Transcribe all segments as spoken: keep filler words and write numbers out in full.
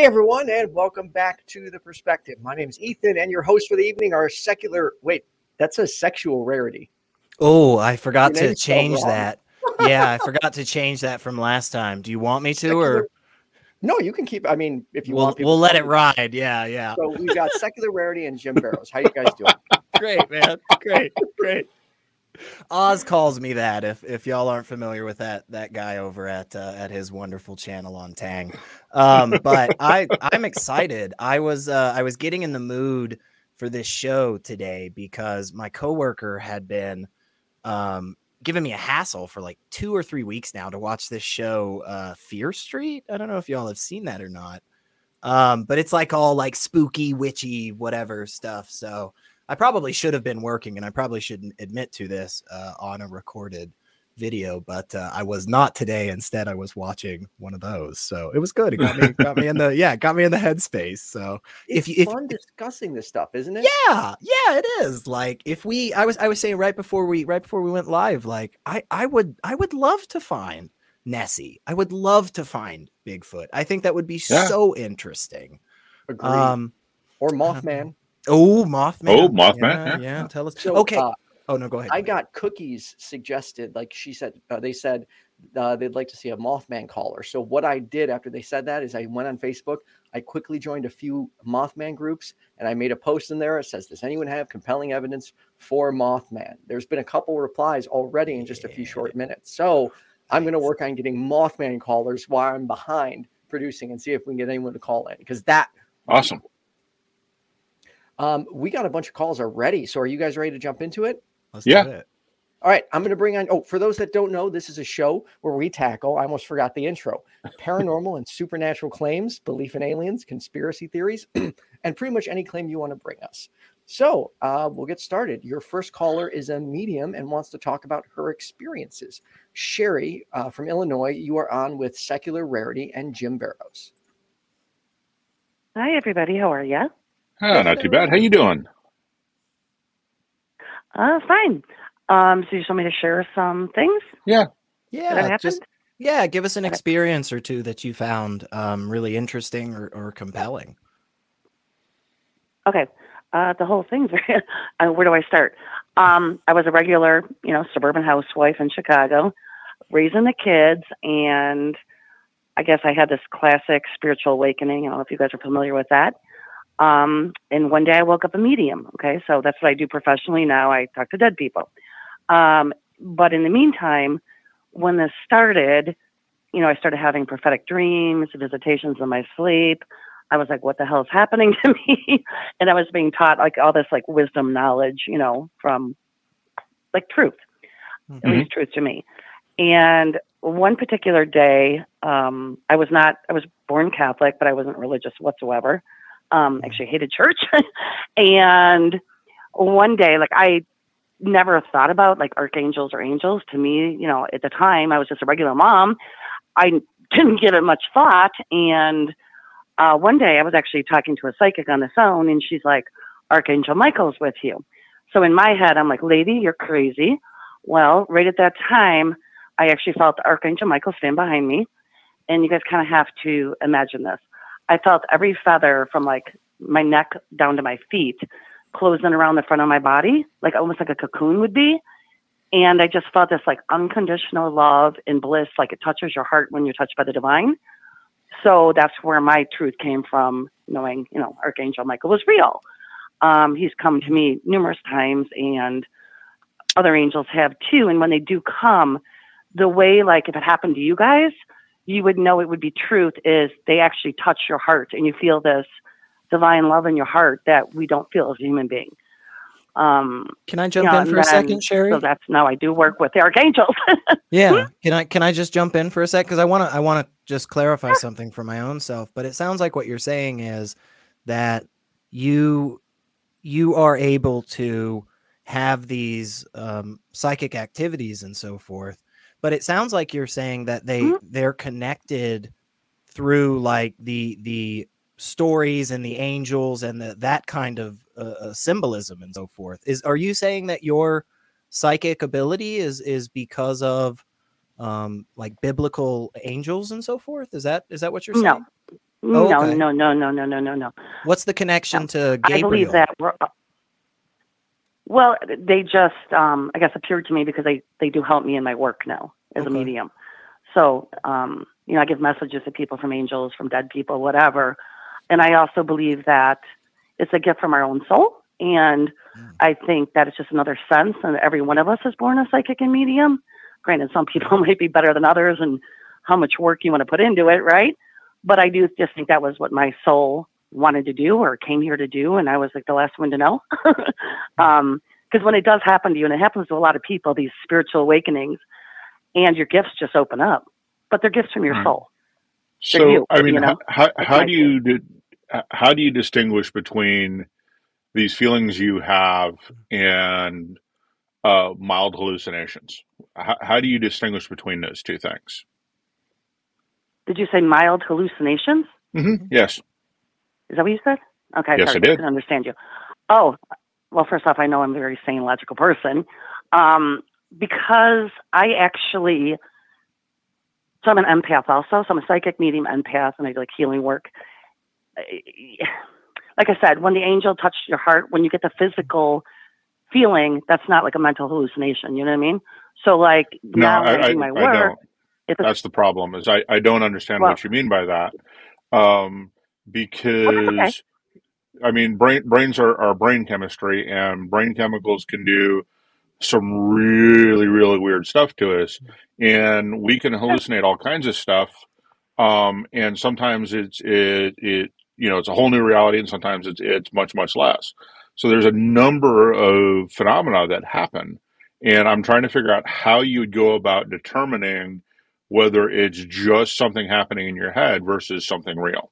Hey everyone, and welcome back to The Perspective. My name is Ethan, and your host for the evening are secular. Wait, that's a sexual rarity. Oh, I Your forgot to name's spelled change wrong. that. Yeah, I forgot to change that from last time. Do you want me to, Secular. or No, you can keep. I mean, if you we'll want people we'll to let call it you that. ride? Yeah, yeah. So we've got secular rarity and Jim Barrows. How you guys doing? Great, man. Great, great. Oz calls me that. If if y'all aren't familiar with that that guy over at uh, at his wonderful channel on Tang, um, but I I'm excited. I was uh, I was getting in the mood for this show today because my coworker had been um giving me a hassle for like two or three weeks now to watch this show, uh Fear Street. I don't know if y'all have seen that or not. Um, but it's like all like spooky, witchy, whatever stuff. So I probably should have been working, and I probably shouldn't admit to this uh, on a recorded video, but uh, I was not today. Instead, I was watching one of those, so it was good. It got me, got me in the yeah, got me in the headspace. So It's if you if, fun discussing this stuff, isn't it? yeah, yeah, it is. Like if we I was I was saying right before we right before we went live, like I I would I would love to find Nessie. I would love to find Bigfoot. I think that would be Yeah. so interesting. Agreed. Um or I don't know. Mothman. Oh, Mothman. Oh, Mothman, Yeah, yeah. yeah, tell us. So, Okay. uh, Oh no, go ahead. go I ahead. got cookies suggested. Like she said, uh, they said uh, they'd like to see a Mothman caller. So what I did after they said that is I went on Facebook. I quickly joined a few Mothman groups, and I made a post in there. It says, "Does anyone have compelling evidence for Mothman?" There's been a couple replies already in just a few short minutes. So I'm going to work on getting Mothman callers while I'm behind producing and see if we can get anyone to call in, because that would be Awesome. cool. Um, we got a bunch of calls already. So are you guys ready to jump into it? Let's Yeah. do it. All right, I'm going to bring on. Oh, for those that don't know, this is a show where we tackle, I almost forgot the intro, paranormal and supernatural claims, belief in aliens, conspiracy theories, and pretty much any claim you want to bring us. So uh, we'll get started. Your first caller is a medium and wants to talk about her experiences. Sherry uh, from Illinois, you are on with Secular Rarity and Jim Barrows. Hi, everybody. How are you? Oh, not too bad. How you doing? Uh, fine. Um, so you just want me to share some things Yeah. that Yeah, happened? just yeah, give us an Okay. experience or two that you found um really interesting or, or compelling. Okay. Uh, the whole thing's uh, where do I start? Um, I was a regular, you know, suburban housewife in Chicago, raising the kids, and I guess I had this classic spiritual awakening. I don't know if you guys are familiar with that. Um, and one day I woke up a medium. Okay, so that's what I do professionally now. I talk to dead people. Um, but in the meantime, when this started, you know, I started having prophetic dreams, visitations in my sleep. I was like, what the hell is happening to me? And I was being taught like all this like wisdom knowledge, you know, from like truth, Mhm. at least truth to me. And one particular day, um, I was not, I was born Catholic, but I wasn't religious whatsoever. Um, actually hated church. And one day, like I never thought about like archangels or angels. To me, you know, at the time I was just a regular mom. I didn't give it much thought. And uh, one day I was actually talking to a psychic on the phone, and she's like, Archangel Michael's with you. So in my head, I'm like, lady, you're crazy. Well, right at that time, I actually felt Archangel Michael stand behind me. And you guys kind of have to imagine this. I felt every feather from like my neck down to my feet closing around the front of my body, like almost like a cocoon would be. And I just felt this like unconditional love and bliss, like it touches your heart when you're touched by the divine. So that's where my truth came from, knowing, you know, Archangel Michael was real. Um, he's come to me numerous times, and other angels have too. And when they do come, the way, like if it happened to you guys, you would know it would be truth, is they actually touch your heart and you feel this divine love in your heart that we don't feel as a human being. Um, Can I you jump know, in and for a then, second, Sherry? so that's now I do work with the archangels. Yeah. Can I can I just jump in for a sec? Because I want to I want to just clarify something for my own self. But it sounds like what you're saying is that you you are able to have these um, psychic activities and so forth. But it sounds like you're saying that they Mhm. they're connected through like the the stories and the angels and the, that kind of uh, uh, symbolism and so forth. Is are you saying that your psychic ability is is because of um like biblical angels and so forth? Is that is that what you're No, saying? Oh, No, okay. no, no, no, no, no, no, no. What's the connection No. to I believe Gabriel? that we're, well, they just, um, I guess, appeared to me because they, they do help me in my work now as a Okay. medium. So, um, you know, I give messages to people from angels, from dead people, whatever. And I also believe that it's a gift from our own soul. And Mm. I think that it's just another sense, and every one of us is born a psychic and medium. Granted, some people might be better than others and how much work you want to put into it, right? But I do just think that was what my soul wanted to do or came here to do. And I was like the last one to know. um, because when it does happen to you, and it happens to a lot of people, these spiritual awakenings, and your gifts just open up, but they're gifts from your Right. soul. They're So, you, I mean, you how know, how, that's how my do view. you di- how do you distinguish between these feelings you have and uh, mild hallucinations? How, how do you distinguish between those two things? Did you say mild hallucinations? hmm Mhm. Yes, Is that what you said? Okay, yes, sorry, I I did. couldn't understand you. Oh, well, first off, I know I'm a very sane, logical person. Um, because I actually, so I'm an empath also, so I'm a psychic medium empath, and I do like healing work. Like I said, when the angel touched your heart, when you get the physical feeling, that's not like a mental hallucination, you know what I mean? So like No, now when I I, I, do my I work, don't. if it's, That's the problem. Is I, I don't understand well, what you mean by that. Um, well, that's okay. because I mean, brain brains are, are brain chemistry, and brain chemicals can do some really, really weird stuff to us, and we can Sure. hallucinate all kinds of stuff. Um, and sometimes it's it it you know it's a whole new reality, and sometimes it's it's much much less. So there's a number of phenomena that happen, and I'm trying to figure out how you would go about determining whether it's just something happening in your head versus something real.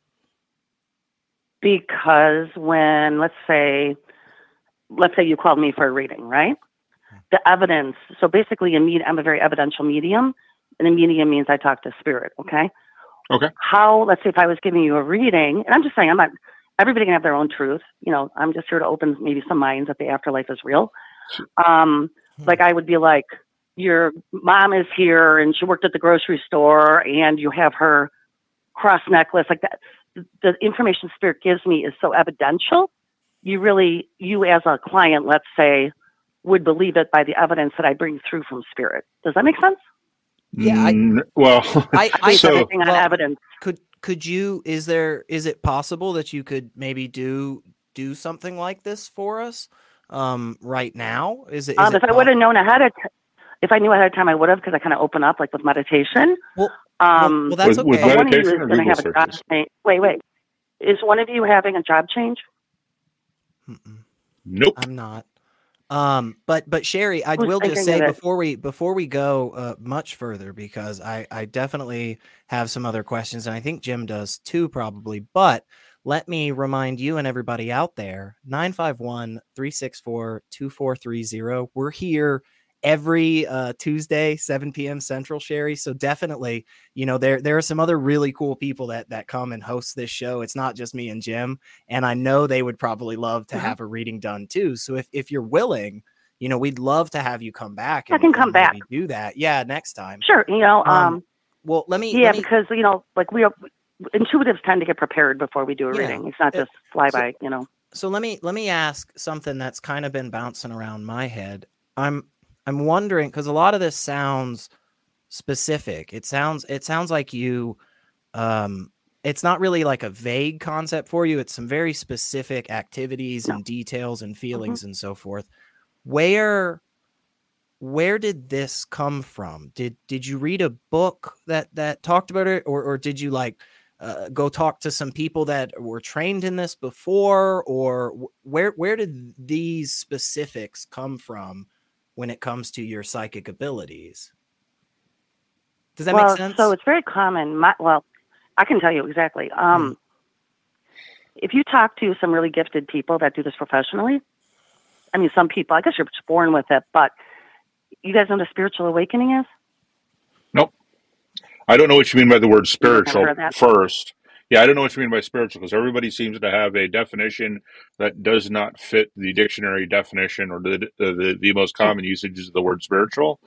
Because when, let's say, let's say you called me for a reading, right? The evidence, so basically a med- I'm a very evidential medium, and a medium means I talk to spirit, okay? Okay. How, let's say if I was giving you a reading, and I'm just saying, I'm not, everybody can have their own truth. You know, I'm just here to open maybe some minds that the afterlife is real. Um, like I would be like, your mom is here and she worked at the grocery store and you have her cross necklace, like that. The information spirit gives me is so evidential. You really, you as a client, let's say, would believe it by the evidence that I bring through from spirit. Does that make sense? Yeah, I, Mm, well, I, I I base so everything on well, evidence. could could you? Is there? Is it possible that you could maybe do do something like this for us, um, right now? Is it? Is Um, it? if I Po- would have known ahead of, t- if I knew ahead of time, I would have, because I kind of open up like with meditation. well, well, Um, well, that's with with but okay. one of you meditation is or going to Google have a job searches? change. Wait, wait. Is one of you having a job change? Mm-mm, Nope. I'm not. Um, but but Sherry, I Who's will just thinking say of it? before we before we go uh, much further, because I I definitely have some other questions, and I think Jim does too, probably. But let me remind you and everybody out there, nine five one, three six four, two four three zero. We're here every uh, Tuesday, seven p.m. Central, Sherry. So definitely, you know, there there are some other really cool people that that come and host this show. It's not just me and Jim. And I know they would probably love to Mm-hmm. have a reading done too. So if, if you're willing, you know, we'd love to have you come back I and, can come and back. maybe do that. Yeah, next time. Sure. You know, Um, um, well, let me, yeah, let me, because, you know, like we are, intuitives tend to get prepared before we do a yeah. reading. It's not Uh, just fly so, by, you know. so let me, let me ask something that's kind of been bouncing around my head. I'm, I'm wondering, because a lot of this sounds specific. It sounds, it sounds like you, um, it's not really like a vague concept for you. It's some very specific activities No. and details and feelings Mm-hmm. and so forth. Where, where did this come from? Did, did you read a book that, that talked about it? Or, or did you like, uh, go talk to some people that were trained in this before? Or wh- where, where did these specifics come from when it comes to your psychic abilities? Does that make Well, sense? so it's very common. My, well, I can tell you exactly. Um, Mm. If you talk to some really gifted people that do this professionally, I mean, some people, I guess you're just born with it, but you guys know what a spiritual awakening is? Nope. I don't know what you mean by the word You guys never spiritual heard of that? first. Yeah, I don't know what you mean by spiritual because everybody seems to have a definition that does not fit the dictionary definition or the the, the, the most Yeah. common usages of the word spiritual.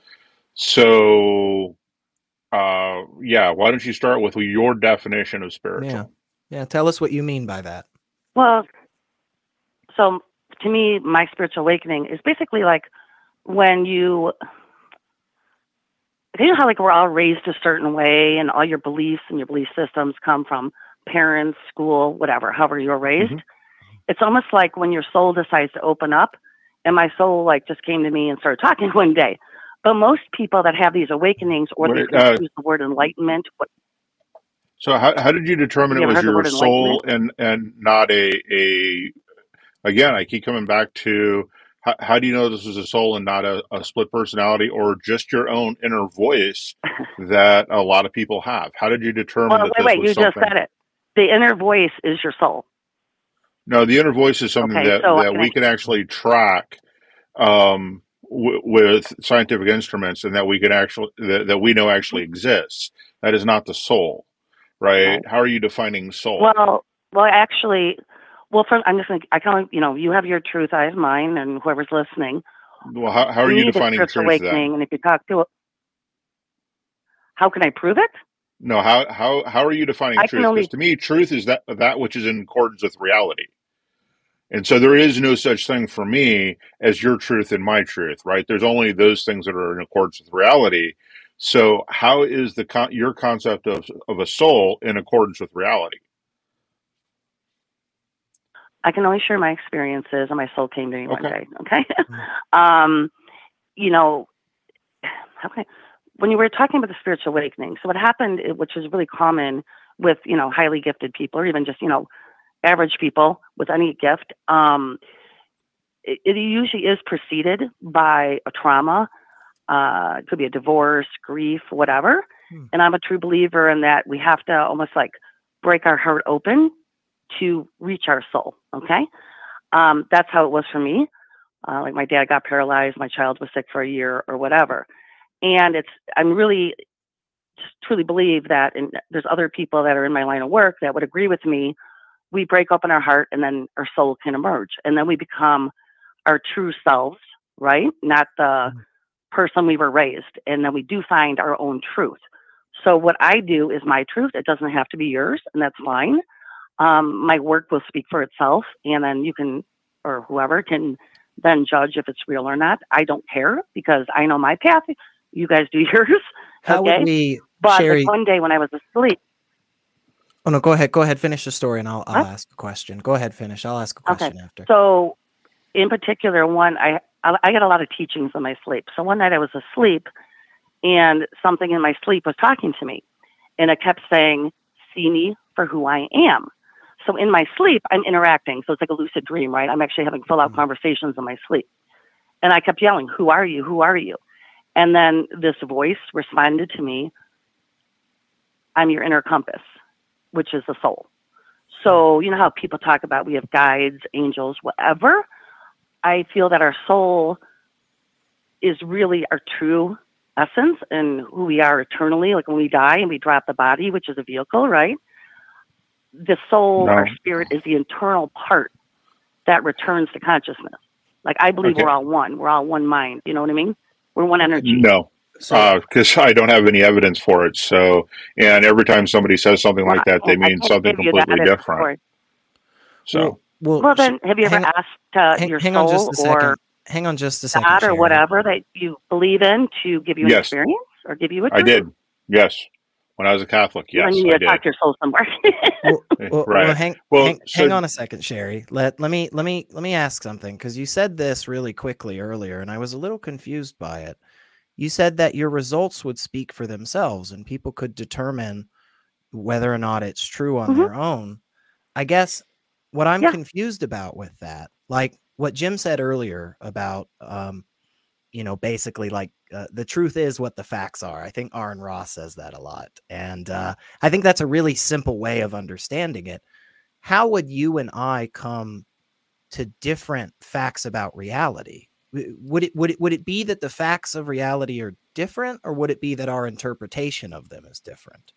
So, uh, yeah, why don't you start with your definition of Yeah. spiritual? Yeah, tell us what you mean by that. Well, so to me, my spiritual awakening is basically like when you, you know how like we're all raised a certain way and all your beliefs and your belief systems come from parents, school, whatever, however you were raised. Mm-hmm. It's almost like when your soul decides to open up, and my soul like just came to me and started talking one day. But most people that have these awakenings, or they Wait, uh, use the word enlightenment. What, so how how did you determine have it you ever was heard the your word soul enlightenment? and and not a a again, I keep coming back to how, how do you know this is a soul and not a, a split personality or just your own inner voice that a lot of people have? How did you determine Well, that wait, this wait, was you just something? said it. The inner voice is your soul. No, the inner voice is something Okay, that, so I that can we can actually, actually track um, w- with scientific instruments, and that we can actually that, that we know actually exists. That is not the soul, right? right. How are you defining soul? Well, well, actually, well, for, I'm just going to, I can only, you know, you have your truth, I have mine, and whoever's listening. Well, how, how To are you me, the defining spiritual truth then? awakening, and if you talk to, how can I prove it? No, how how how are you defining I can truth? Because only, to me, truth is that that which is in accordance with reality. And so there is no such thing for me as your truth and my truth, right? There's only those things that are in accordance with reality. So how is the con- your concept of of a soul in accordance with reality? I can only share my experiences, and my soul came to me one Okay. day. Okay. Mm. um, you know, how can I, when you were talking about the spiritual awakening, so what happened, it- which is really common with, you know, highly gifted people, or even just, you know, average people with any gift, um, it, it usually is preceded by a trauma. Uh, it could be a divorce, grief, whatever. Hmm. And I'm a true believer in that we have to almost like break our heart open to reach our soul. Okay. Um, that's how it was for me. Uh, like my dad got paralyzed, my child was sick for a year or whatever. And it's, I'm really just truly believe that, and there's other people that are in my line of work that would agree with me. We break open our heart and then our soul can emerge. And then we become our true selves, right? Not the person we were raised. And then we do find our own truth. So what I do is my truth. It doesn't have to be yours, and that's fine. Um, my work will speak for itself, and then you can, or whoever can then judge if it's real or not. I don't care because I know my path. You guys do yours. How would Okay. we, But like Sherry? one day when I was asleep, Oh no, go ahead. Go ahead. Finish the story, and I'll I'll what? ask a question. Go ahead. Finish. I'll ask a Okay. question after. So in particular, one, I, I I get a lot of teachings in my sleep. So one night I was asleep, and something in my sleep was talking to me, and it kept saying, "See me for who I am." So in my sleep, I'm interacting. So it's like a lucid dream, right? I'm actually having full out Mm. conversations in my sleep. And I kept yelling, "Who are you? Who are you?" And then this voice responded to me, "I'm your inner compass," which is the soul. So, you know how people talk about we have guides, angels, whatever? I feel that our soul is really our true essence and who we are eternally. Like when we die and we drop the body, which is a vehicle, right? The soul, our No. spirit, is the internal part that returns to consciousness. Like I believe Okay. we're all one. We're all one mind. You know what I mean? We're one Okay. energy. No. So Because I don't have any evidence for it. So, and every time somebody says something Well, like I that, they can't, I mean can't something give you that completely as a different. story. So, well, well, Well, sh- then, have you ever hang asked uh, hang, your hang on just soul a or second. Hang on just a second, God or Sherry. whatever that you believe in to give you an yes, experience or give you a I dream? did. Yes. When I was a Catholic, Well, then yes, you need I to talk did. to your soul somewhere. Well, Eh, well, well Right. hang, Well, hang, so hang on a second, Sherry. Let let me let me let me ask something because you said this really quickly earlier, and I was a little confused by it. You said that your results would speak for themselves, and people could determine whether or not it's true on hmm their own. I guess what I'm Yeah. confused about with that, like what Jim said earlier about, um, you know, basically like uh, the truth is what the facts are. I think Aaron Ross says that a lot. And uh, I think that's a really simple way of understanding it. How would you and I come to different facts about reality? W- Would it would it would it be that the facts of reality are different, or would it be that our interpretation of them is different?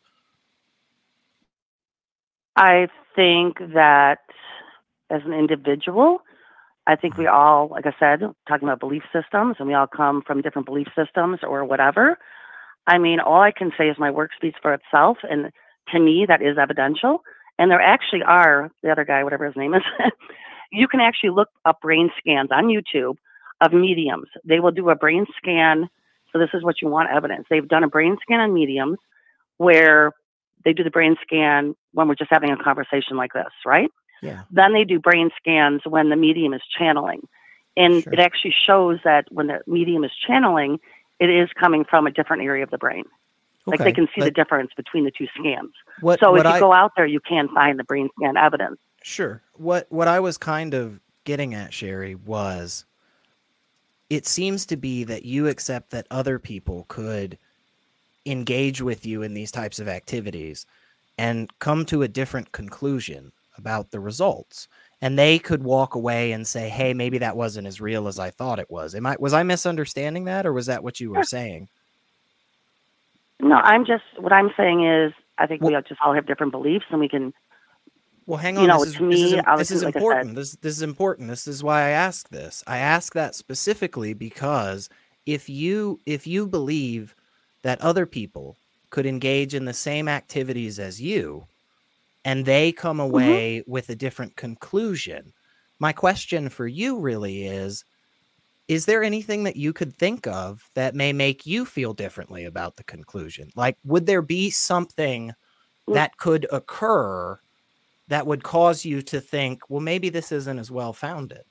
I think that as an individual, I think we all, like I said, talking about belief systems, and we all come from different belief systems or whatever. I mean, all I can say is my work speaks for itself. And to me, that is evidential. And there actually are, the other guy, whatever his name is, you can actually look up brain scans on YouTube of mediums. They will do a brain scan. So this is what you want evidence. They've done a brain scan on mediums where they do the brain scan when we're just having a conversation like this, right? Yeah. Then they do brain scans when the medium is channeling. And Sure. it actually shows that when the medium is channeling, it is coming from a different area of the brain. Like Okay. they can see the But difference between the two scans. what So what if you I go out there, you can find the brain scan evidence. Sure. What what I was kind of getting at, Sherry, was it seems to be that you accept that other people could engage with you in these types of activities and come to a different conclusion about the results. And they could walk away and say, hey, maybe that wasn't as real as I thought it was. Am I was I misunderstanding that, or was that what you were Sure. saying? No, I'm just, what I'm saying is, I think Well, we just all have different beliefs and we can, well, hang you on. know, This is to this is me, im- this obviously, is like I said, important. This this is important. This is why I ask this. I ask that specifically because if you if you believe that other people could engage in the same activities as you and they come hmm away with a different conclusion, my question for you really is, is there anything that you could think of that may make you feel differently about the conclusion? Like, would there be something that could occur that would cause you to think, well, maybe this isn't as well founded?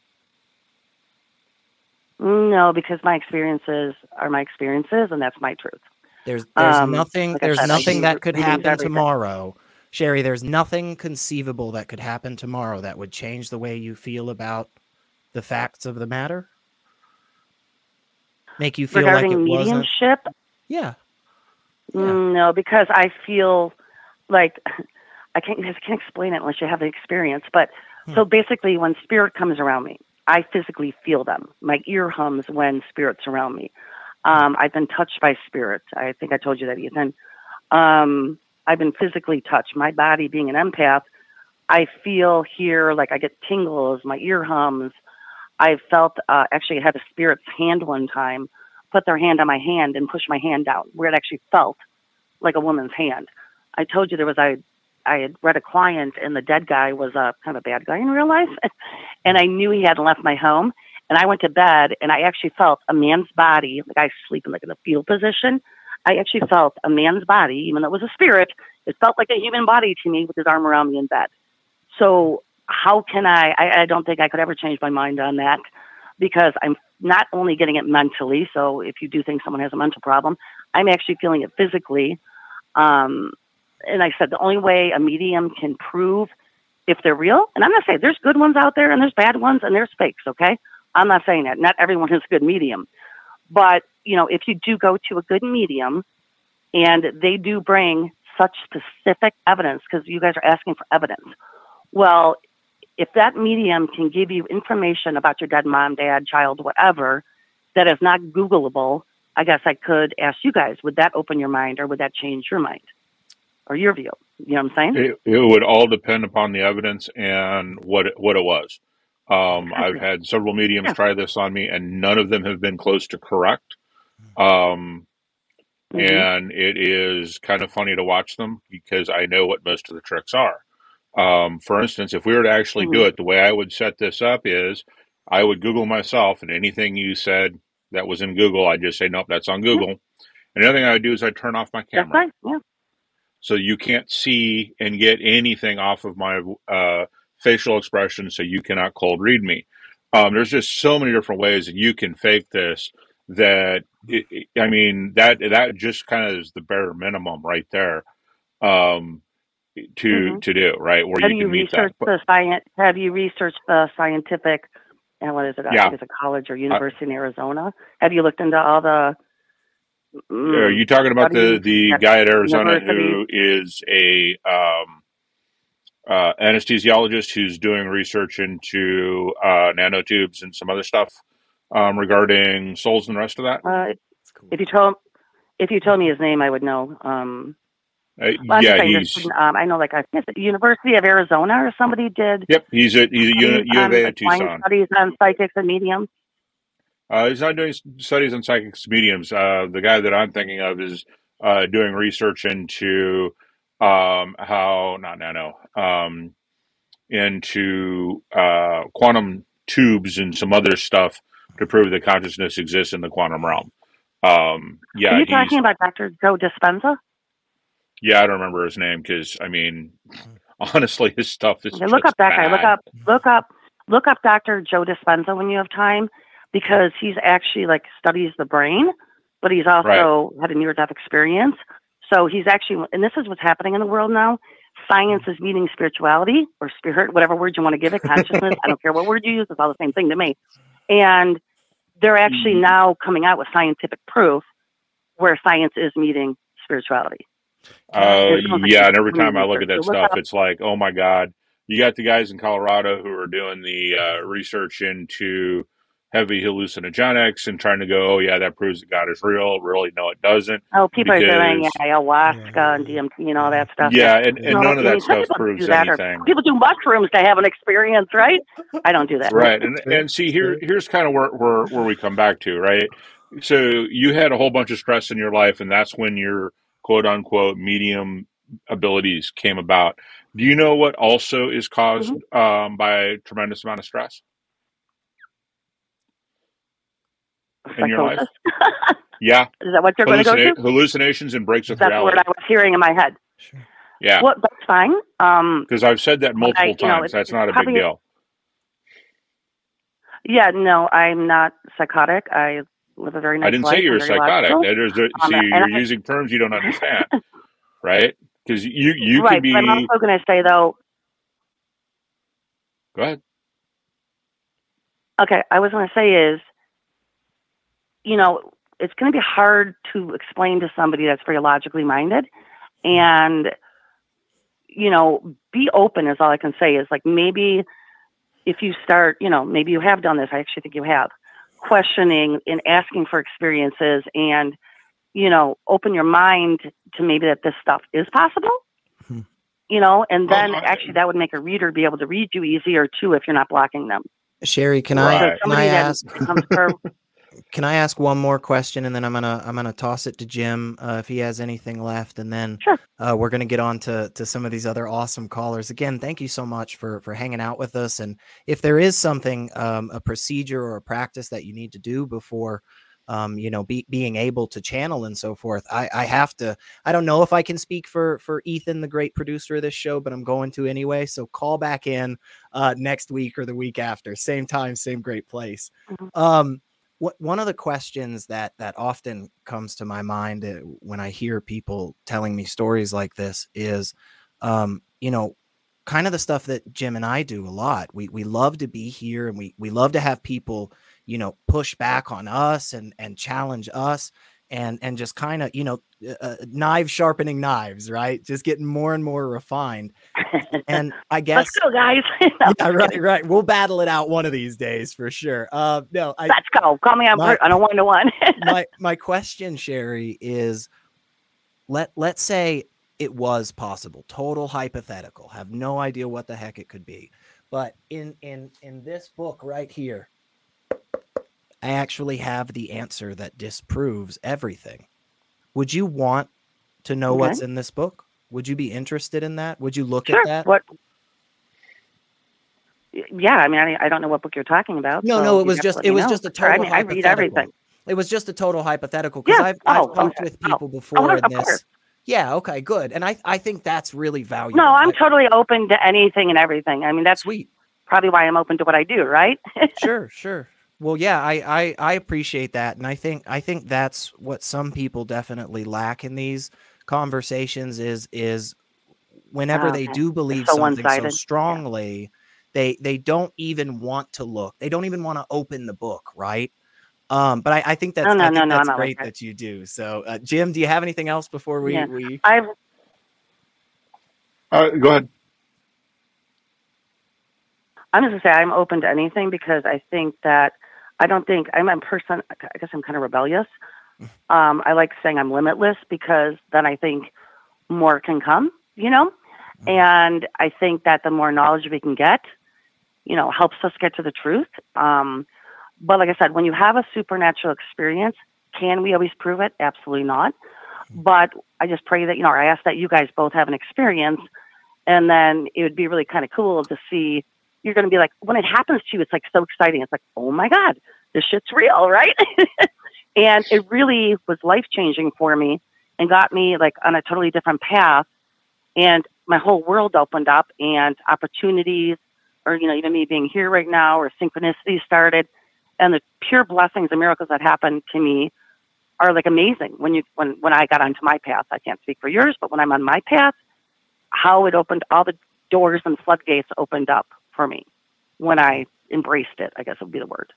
no, because my experiences are my experiences and that's my truth. There's there's Um, nothing like I there's said, I nothing do that could readings happen every day. tomorrow. Sherry, there's nothing conceivable that could happen tomorrow that would change the way you feel about the facts of the matter? Make you feel like it Regarding wasn't? mediumship, Yeah. Yeah. mm, no, because I feel like I can't, I can't explain it unless you have the experience. But Hmm. so basically, when spirit comes around me, I physically feel them. My ear hums when spirit's around me. Um, I've been touched by spirits. I think I told you that, Ethan. Um, I've been physically touched. My body being an empath, I feel here like I get tingles, my ear hums. I felt, uh, actually I had a spirit's hand one time, put their hand on my hand and push my hand down where it actually felt like a woman's hand. I told you there was, I, I had read a client and the dead guy was a kind of a bad guy in real life. And I knew he hadn't left my home. And I went to bed and I actually felt a man's body, like I was sleeping like in a fetal position. I actually felt a man's body, even though it was a spirit, it felt like a human body to me with his arm around me in bed. So how can I, I, I don't think I could ever change my mind on that because I'm not only getting it mentally. So if you do think someone has a mental problem, I'm actually feeling it physically. Um, and like I said, the only way a medium can prove if they're real, and I'm not saying there's good ones out there and there's bad ones and there's fakes, okay? I'm not saying that. Not everyone is a good medium. But, you know, if you do go to a good medium and they do bring such specific evidence, because you guys are asking for evidence. Well, if that medium can give you information about your dead mom, dad, child, whatever, that is not Googleable, I guess I could ask you guys, would that open your mind or would that change your mind or your view? You know what I'm saying? It, it would all depend upon the evidence and what it, what it was. Um, I've Exactly. had several mediums Yeah. try this on me, and none of them have been close to correct. Um, hmm and it is kind of funny to watch them because I know what most of the tricks are. Um, for instance, if we were to actually hmm do it, the way I would set this up is I would Google myself, and anything you said that was in Google, I'd just say, nope, that's on Yeah, Google. And the other thing I would do is I'd turn off my that's camera. right. Yeah. So you can't see and get anything off of my uh, facial expression, so you cannot cold read me. Um, there's just so many different ways that you can fake this that, it, it- I mean, that that just kind of is the bare minimum right there um, to hmm to do, right, where Have you you can meet that. researched But the science? Have you researched the scientific? And what is it? I yeah, think it's a college or I, university in Arizona. Have you looked into all the are mm, you talking about the, studies the at guy at Arizona universities? who is a um, uh, anesthesiologist who's doing research into uh, nanotubes and some other stuff um, regarding souls and the rest of that? Uh, if, That's cool. if you told if you told me his name, I would know. Um, Uh, well, I'm just yeah, saying this. he's Um, I know, like I think it's the University of Arizona or somebody did yep, he's at he's at U, studies U of on A like at blind Tucson. studies on psychics and mediums. Uh, he's not doing s- studies on psychics mediums. Uh, the guy that I'm thinking of is uh, doing research into um, how not nano um, into uh, quantum tubes and some other stuff to prove that consciousness exists in the quantum realm. Um, Are yeah, you he's talking about Doctor Joe Dispenza? yeah, I don't remember his name because I mean, honestly, his stuff is Okay, look just up that guy. Look bad. up, look up, look up Doctor Joe Dispenza when you have time, because he's actually like studies the brain, but he's also had a near-death experience. So he's actually, and this is what's happening in the world now. Science is meeting spirituality or spirit, whatever word you want to give it, consciousness. I don't care what word you use; it's all the same thing to me. And they're actually now coming out with scientific proof where science is meeting spirituality. Uh, It sounds like yeah, it's and every time I look research. at that So look stuff, up. it's like, oh my God, you got the guys in Colorado who are doing the uh, research into heavy hallucinogenics and trying to go, oh yeah, that proves that God is real. Really, no, it doesn't. Oh, people are doing yeah, Because ayahuasca Yeah. and D M T and all that stuff. yeah, and, Yeah. and No, none of I that mean, some stuff people do proves that, or anything. people do mushrooms to have an experience, right? I don't do that. Right. And True, and see here true. here's kind of where, where where we come back to, right? So you had a whole bunch of stress in your life, and that's when your quote unquote medium abilities came about. Do you know what also is caused Mm-hmm. um, by a tremendous amount of stress in your life? Psychosis. Yeah. Is that what you're going to go Hallucina- to? hallucinations and breaks with That's the word reality. I was hearing in my head. Sure. Yeah. Well, that's fine. Um, Because I've said that but I, multiple you know, times. it's, That's it's not a big probably deal. yeah. No, I'm not psychotic. I live a very I nice didn't say life. you I'm were very psychotic. logical. That is, Um, see, and you're I using terms you don't understand, right? Because you you can right, but I'm be. also going to say though. Go ahead. Okay, I was going to say is, you know, it's going to be hard to explain to somebody that's very logically minded, and you know, be open is all I can say. Is like, maybe if you start, you know, maybe you have done this. I actually think you have, questioning and asking for experiences, and you know, open your mind to maybe that this stuff is possible. Hmm. You know, and Well, then I- actually that would make a reader be able to read you easier too if you're not blocking them. Sherry, can Right. I So can somebody I that ask becomes per- can I ask one more question, and then I'm gonna I'm gonna toss it to Jim uh, if he has anything left, and then Sure. uh, we're gonna get on to to some of these other awesome callers. Again, thank you so much for for hanging out with us. And if there is something, um, a procedure or a practice that you need to do before, um, you know, be, being able to channel and so forth, I, I have to. I don't know if I can speak for for Ethan, the great producer of this show, but I'm going to anyway. So call back in uh, next week or the week after, same time, same great place. Mhm. Um, what one of the questions that that often comes to my mind uh, when I hear people telling me stories like this is, um, you know, kind of the stuff that Jim and I do a lot. We we love to be here, and we we love to have people, you know, push back on us and and challenge us, and and just kind of, you know, uh, uh, knives sharpening knives, right? Just getting more and more refined. And I Let's guess go, guys. No, yeah, just right, kidding. right. We'll battle it out one of these days for sure. Uh, no, I Let's go. Call me on, my on a one to one. my my question, Sherry, is let let's say it was possible, total hypothetical, have no idea what the heck it could be, but in in in this book right here, I actually have the answer that disproves everything. Would you want to know Okay. what's in this book? Would you be interested in that? Would you look Sure. at that? What? Yeah, I mean, I, I don't know what book you're talking about. No, so no, it you was have to just let it me was know. just a Sure, I total mean, I read hypothetical. everything. It was just a total hypothetical because Yeah. I've I've Oh, talked okay. with Oh, people oh, before in of this. course. Yeah, okay, good. And I I think that's really valuable. No, I'm I- totally open to anything and everything. I mean, that's sweet. probably why I'm open to what I do, right? Sure, sure. Well, yeah, I, I I appreciate that, and I think I think that's what some people definitely lack in these conversations is is whenever Oh, they okay. do It's believe so something so one-sided. Yeah. strongly, they they don't even want to look. They don't even want to open the book, right? Um, but I, I think No, that's no, I no, think no. that's I'm not like great that. that you do. So, uh, Jim, do you have anything else before we Yeah. we? I've Uh, go ahead. I'm just gonna say I'm open to anything because I think that I don't think I'm a person. I guess I'm kind of rebellious. Um, I like saying I'm limitless because then I think more can come, you know. And I think that the more knowledge we can get, you know, helps us get to the truth. Um, but like I said, when you have a supernatural experience, can we always prove it? Absolutely not. But I just pray that, you know, or I ask that you guys both have an experience, and then it would be really kind of cool to see. You're going to be like, when it happens to you, it's like so exciting. It's like, oh my God, this shit's real, right? And it really was life changing for me and got me like on a totally different path. And my whole world opened up, and opportunities, or, you know, even me being here right now, or synchronicity started, and the pure blessings and miracles that happened to me are like amazing. When you, when, when I got onto my path, I can't speak for yours, but when I'm on my path, how it opened, all the doors and floodgates opened up for me when I embraced it, I guess would be the word.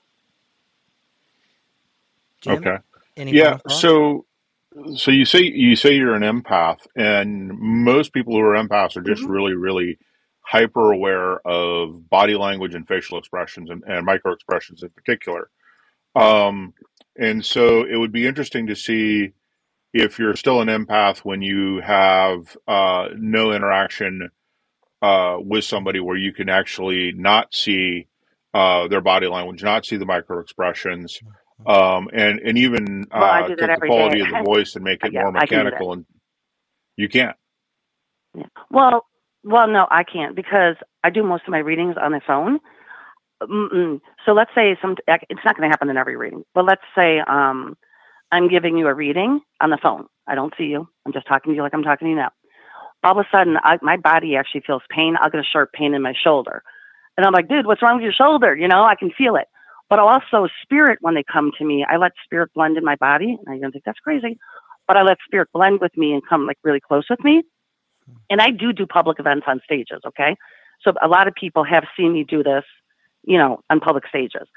Jim, Okay. any Yeah. final thoughts? So, so you say you say you're an empath, and most people who are empaths are just Mhm. really, really hyper aware of body language and facial expressions, and, and micro expressions in particular. Um, and so it would be interesting to see if you're still an empath when you have uh, no interaction uh, with somebody, where you can actually not see uh, their body language, not see the micro expressions, um, and and even Well, I uh, do that take the every day. quality of the voice and make it Yeah, more I can do that. mechanical, and you can't. Yeah. Well, well, no, I can't, because I do most of my readings on the phone. Mm-mm. So let's say some, it's not going to happen in every reading, but let's say um, I'm giving you a reading on the phone. I don't see you. I'm just talking to you like I'm talking to you now. All of a sudden, I, my body actually feels pain. I'll get a sharp pain in my shoulder. And I'm like, dude, what's wrong with your shoulder? You know, I can feel it. But also spirit, when they come to me, I let spirit blend in my body. And you're going to think that's crazy. But I let spirit blend with me and come like really close with me. And I do do public events on stages, okay? So a lot of people have seen me do this, you know, on public stages.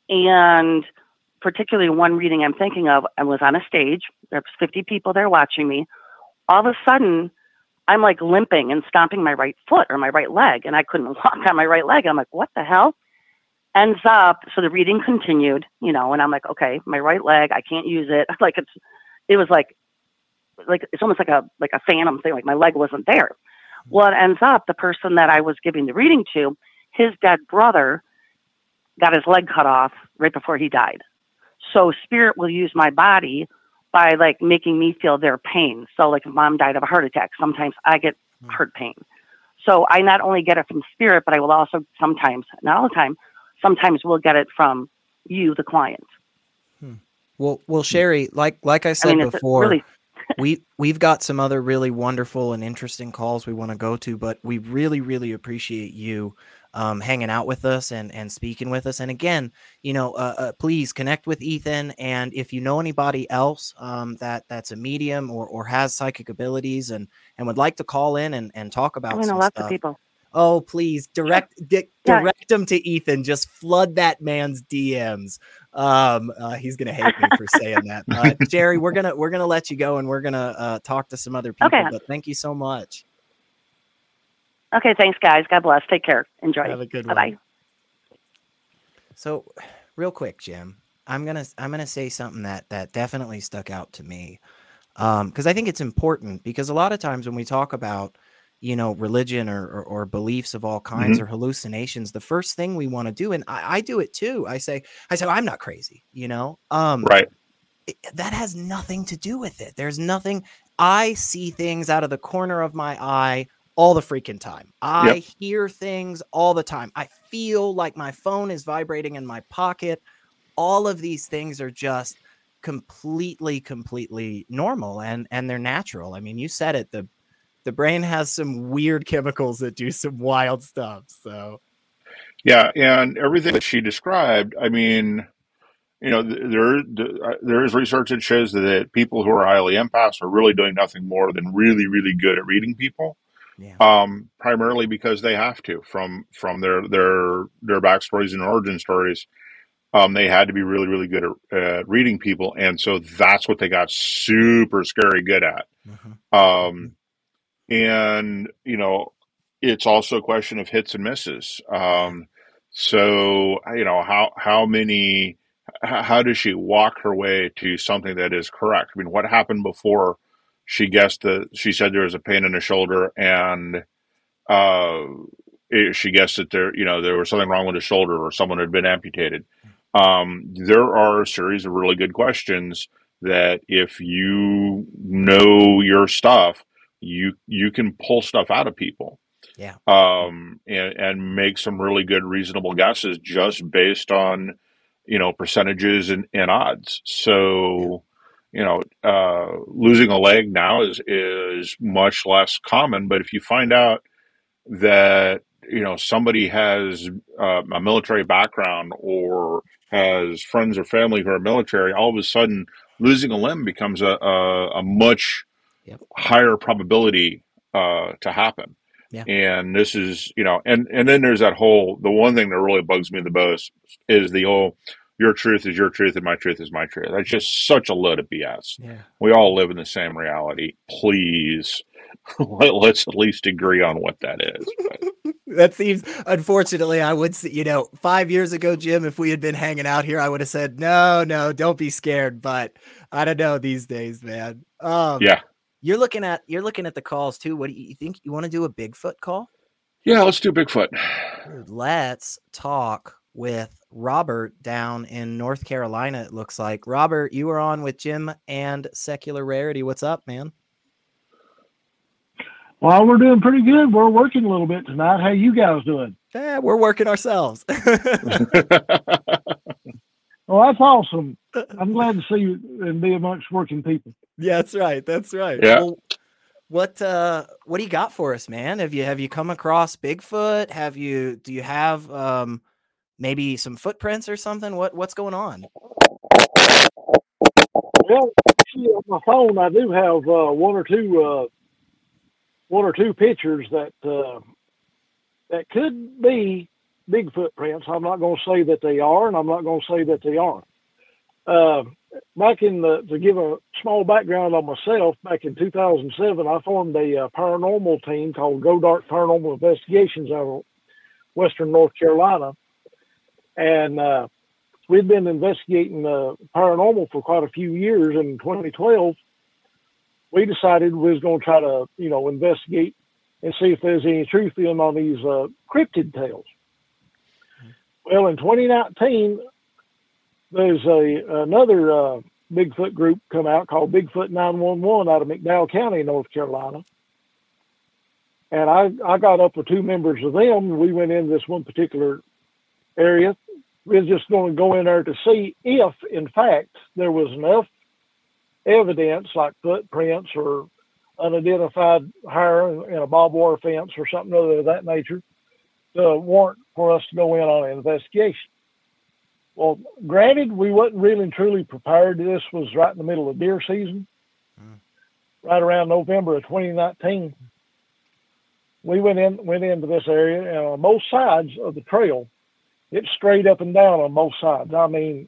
And particularly one reading I'm thinking of, I was on a stage. There's fifty people there watching me. All of a sudden, I'm like limping and stomping my right foot or my right leg, and I couldn't walk on my right leg. I'm like, what the hell? Ends up, so the reading continued, you know, and I'm like, okay, my right leg, I can't use it. Like it's, it was like, like it's almost like a like a phantom thing. Like my leg wasn't there. Well, it ends up the person that I was giving the reading to, his dead brother got his leg cut off right before he died. So spirit will use my body by like making me feel their pain. So like if mom died of a heart attack, sometimes I get heart pain. So I not only get it from spirit, but I will also sometimes, not all the time, sometimes we'll get it from you, the client. Hmm. Well, well, Sherry, like like I said I mean, it's before, really we we've got some other really wonderful and interesting calls we want to go to, but we really really appreciate you um, hanging out with us and and speaking with us. And again, you know, uh, uh, please connect with Ethan, and if you know anybody else um, that that's a medium or or has psychic abilities and and would like to call in and and talk I about know some lots of stuff. people. Oh, please direct di- Yeah. direct them to Ethan. Just flood that man's D Ms. Um, uh, he's gonna hate me for saying that. Uh, Jerry, we're gonna we're gonna let you go, and we're gonna uh, talk to some other people. Okay. But thank you so much. Okay, thanks, guys. God bless. Take care. Enjoy. Have a good Bye one. bye. So, real quick, Jim, I'm gonna I'm gonna say something that that definitely stuck out to me, um, because I think it's important. Because a lot of times when we talk about you know, religion or, or, or beliefs of all kinds Mhm. or hallucinations, the first thing we want to do, and I, I do it too. I say, I say, I'm not crazy, you know, um, Right. it, that has nothing to do with it. There's nothing. I see things out of the corner of my eye all the freaking time. I Yep. hear things all the time. I feel like my phone is vibrating in my pocket. All of these things are just completely, completely normal and, and they're natural. I mean, you said it, the, the brain has some weird chemicals that do some wild stuff. So Yeah, and everything that she described, I mean, you know, th- there th- uh, there is research that shows that people who are highly empaths are really doing nothing more than really, really good at reading people. yeah. Um, primarily because they have to from from their their their backstories and origin stories. Um, they had to be really, really good at uh, reading people, and so that's what they got super scary good at. Mm-hmm. Um, and you know, it's also a question of hits and misses. Yeah. Um, so you know, how how many, h- how does she walk her way to something that is correct? I mean, what happened before she guessed that she said there was a pain in the shoulder, and uh, it, she guessed that there, you know, there was something wrong with his shoulder or someone had been amputated. Um, there are a series of really good questions that if you know your stuff, you you can pull stuff out of people. Yeah. Um, and, and make some really good, reasonable guesses just based on, you know, percentages and, and odds. So, you know, uh, losing a leg now is, is much less common. But if you find out that, you know, somebody has uh, a military background or has friends or family who are military, all of a sudden losing a limb becomes a, a, a much Yep. higher probability uh, to happen. Yeah. And this is, you know, and, and then there's that whole, the one thing that really bugs me the most is the whole, your truth is your truth and my truth is my truth. That's just such a load of B S. Yeah. We all live in the same reality. Please, let, let's at least agree on what that is. But. That seems, unfortunately, I would say, you know, five years ago, Jim, if we had been hanging out here, I would have said, no, no, don't be scared. But I don't know these days, man. Um, yeah. You're looking at, you're looking at the calls too. What do you, you think? You want to do a Bigfoot call? Yeah, let's do Bigfoot. Dude, let's talk with Robert down in North Carolina. It looks like. Robert, you were on with Jim and Secular Rarity. What's up, man? Well, we're doing pretty good. We're working a little bit tonight. How you guys doing? Yeah, we're working ourselves. Well, that's awesome. I'm glad to see you and be amongst working people. Yeah, that's right. That's right. Yeah. Well, what uh what do you got for us, man? Have you have you come across Bigfoot? Have you do you have um maybe some footprints or something? What what's going on? Well, actually, on my phone, I do have uh, one or two uh, one or two pictures that uh, that could be Bigfoot prints. I'm not going to say that they are, and I'm not going to say that they aren't. Uh, back in the, to give a small background on myself, back in two thousand seven, I formed a uh, paranormal team called Go Dark Paranormal Investigations out of Western North Carolina. And uh, we'd been investigating uh, paranormal for quite a few years. And in twenty twelve, we decided we was going to try to, you know, investigate and see if there's any truth in on these uh, cryptid tales. Well, in twenty nineteen, there's a another uh, Bigfoot group come out called Bigfoot nine one one out of McDowell County, North Carolina. And I, I got up with two members of them. We went into this one particular area. We were just going to go in there to see if, in fact, there was enough evidence like footprints or unidentified hair in a barbed wire fence or something other of that nature to warrant for us to go in on an investigation. Well, granted, we wasn't really truly prepared. This was right in the middle of deer season, mm. right around November of twenty nineteen. We went in, went into this area, and on both sides of the trail, it's straight up and down on both sides. I mean,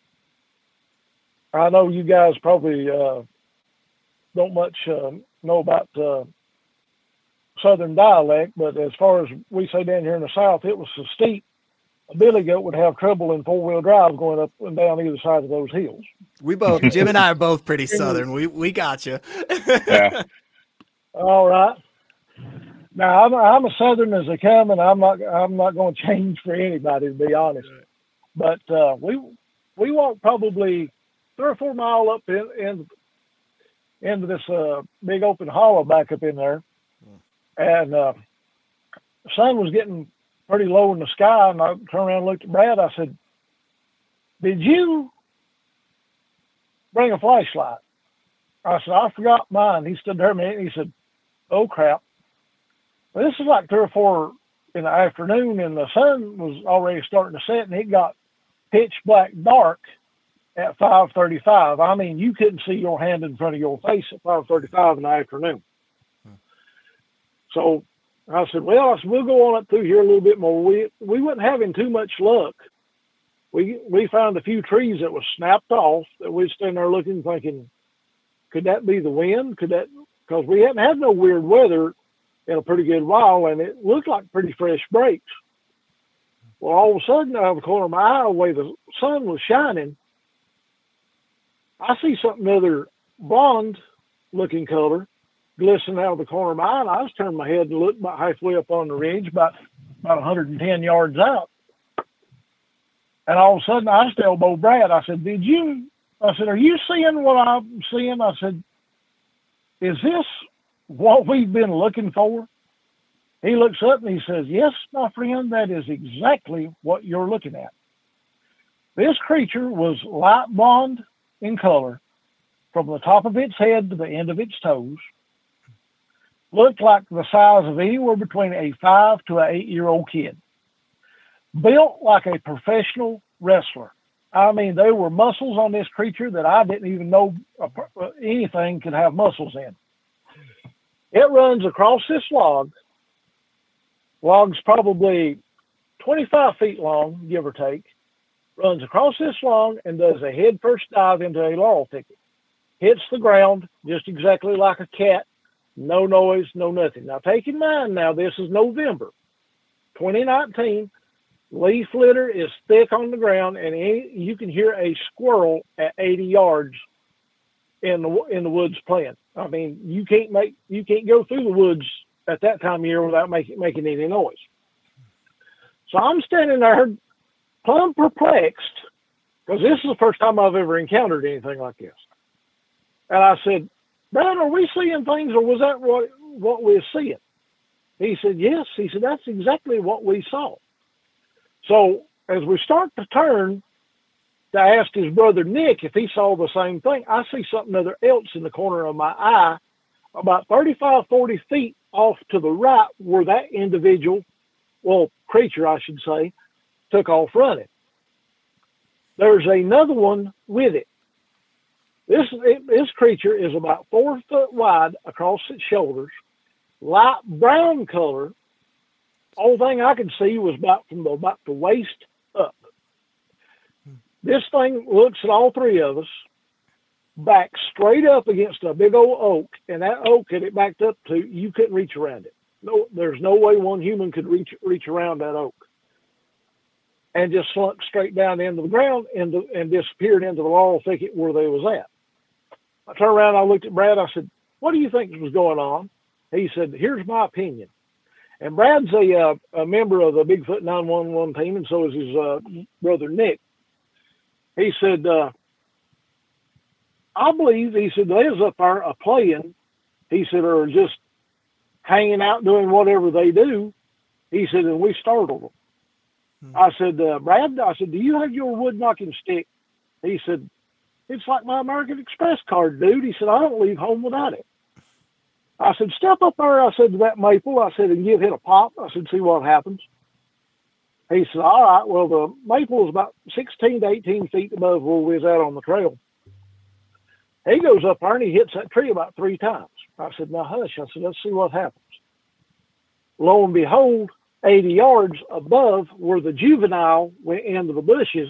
I know you guys probably uh, don't much uh, know about uh, Southern dialect, but as far as we say down here in the South, it was so steep, a billy goat would have trouble in four-wheel drive going up and down either side of those hills. We both, Jim and I are both pretty Southern. We we got you. Yeah. All right. Now I'm I'm a Southern as I come, and I'm not I'm not going to change for anybody, to be honest. But uh, we we walked probably three or four mile up in, in into this uh, big open hollow back up in there, and uh, the sun was getting pretty low in the sky, and I turned around and looked at Brad. I said, "Did you bring a flashlight?" I said, "I forgot mine." He stood there a minute, and he said, "Oh crap." Well, this is like three or four in the afternoon, and the sun was already starting to set, and it got pitch black dark at five thirty-five. I mean, you couldn't see your hand in front of your face at five thirty-five in the afternoon. Hmm. So I said, well, I said, we'll go on up through here a little bit more. We we wasn't having too much luck. We we found a few trees that was snapped off that we stood there looking, thinking, could that be the wind? Could that, because we hadn't had no weird weather in a pretty good while, and it looked like pretty fresh breaks. Well, all of a sudden, out of the corner of my eye, where the sun was shining, I see something other blonde-looking color glistening out of the corner of my eye, and I just turned my head and looked about halfway up on the ridge, about about one hundred ten yards out. And all of a sudden, I just elbowed Brad. I said, "Did you I said, are you seeing what I'm seeing? I said, is this what we've been looking for? He looks up and he says, yes, my friend, that is exactly what you're looking at. This creature was light blonde in color from the top of its head to the end of its toes. Looked like the size of anywhere between a five to an eight-year-old kid. Built like a professional wrestler. I mean, there were muscles on this creature that I didn't even know anything could have muscles in. It runs across this log. Log's probably twenty-five feet long, give or take. Runs across this log and does a head first dive into a laurel thicket. Hits the ground just exactly like a cat. No noise, no nothing. Now, take in mind now, this is November twenty nineteen. Leaf litter is thick on the ground, and any, you can hear a squirrel at eighty yards in the in the woods playing. I mean, you can't make you can't go through the woods at that time of year without making making any noise. So I'm standing there, plumb perplexed, because this is the first time I've ever encountered anything like this. And I said, Brad, are we seeing things, or was that what what we're seeing? He said, yes. He said, that's exactly what we saw. So as we start to turn to ask his brother Nick if he saw the same thing, I see something other else in the corner of my eye, about thirty-five, forty feet off to the right, where that individual, well, creature, I should say, took off running. There's another one with it. This, this creature is about four foot wide across its shoulders, light brown color. Only thing I could see was about from the, about the waist up. This thing looks at all three of us, back straight up against a big old oak, and that oak that it backed up to, you couldn't reach around it. No, there's no way one human could reach reach around that oak. And just slunk straight down into the ground and, and disappeared into the laurel thicket where they was at. I turned around, I looked at Brad, I said, what do you think was going on? He said, here's my opinion. And Brad's a, uh, a member of the Bigfoot nine one one team, and so is his uh, brother Nick. He said, uh, I believe, he said, they was up there uh, playing, he said, or just hanging out doing whatever they do. He said, and we startled them. Hmm. I said, uh, Brad, I said, do you have your wood knocking stick? He said, it's like my American Express card, dude. He said, I don't leave home without it. I said, step up there, I said, to that maple, I said, and give it a pop. I said, see what happens. He said, all right, well, the maple was about sixteen to eighteen feet above where we was at on the trail. He goes up there and he hits that tree about three times. I said, now hush. I said, let's see what happens. Lo and behold, eighty yards above where the juvenile went into the bushes,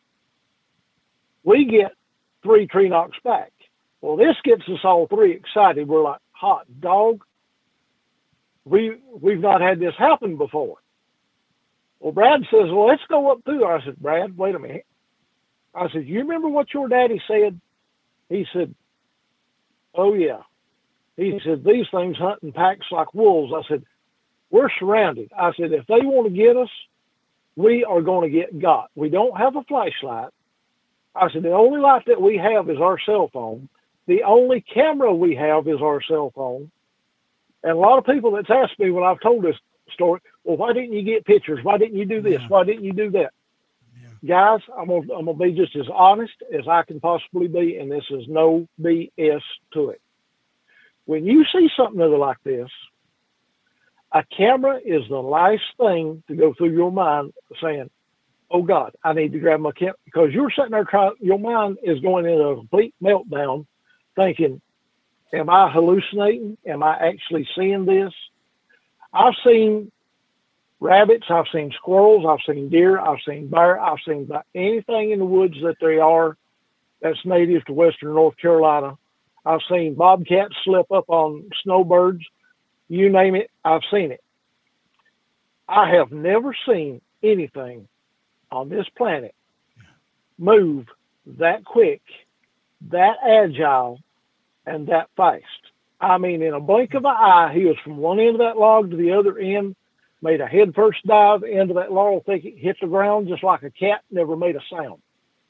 we get three tree knocks back. Well, this gets us all three excited. We're like, hot dog. We, we've not had this happen before. Well, Brad says, well, let's go up through there. I said, Brad, wait a minute. I said, you remember what your daddy said? He said, oh, yeah. He said, these things hunt in packs like wolves. I said, we're surrounded. I said, if they want to get us, we are going to get got. We don't have a flashlight. I said, the only light that we have is our cell phone. The only camera we have is our cell phone. And a lot of people that's asked me when I've told this story, well, why didn't you get pictures? Why didn't you do this? Yeah. Why didn't you do that? Yeah. Guys, I'm going I'm to be just as honest as I can possibly be, and this is no B S to it. When you see something other like this, a camera is the last thing to go through your mind saying, oh, God, I need to grab my camera. Because you're sitting there trying, your mind is going into a complete meltdown thinking, am I hallucinating? Am I actually seeing this? I've seen rabbits, I've seen squirrels, I've seen deer, I've seen bear, I've seen anything in the woods that they are that's native to western North Carolina. I've seen bobcats slip up on snowbirds. You name it, I've seen it. I have never seen anything on this planet move that quick, that agile, and that fast. I mean, in a blink of an eye, he was from one end of that log to the other end, made a head first dive into that laurel thicket, hit the ground just like a cat, never made a sound.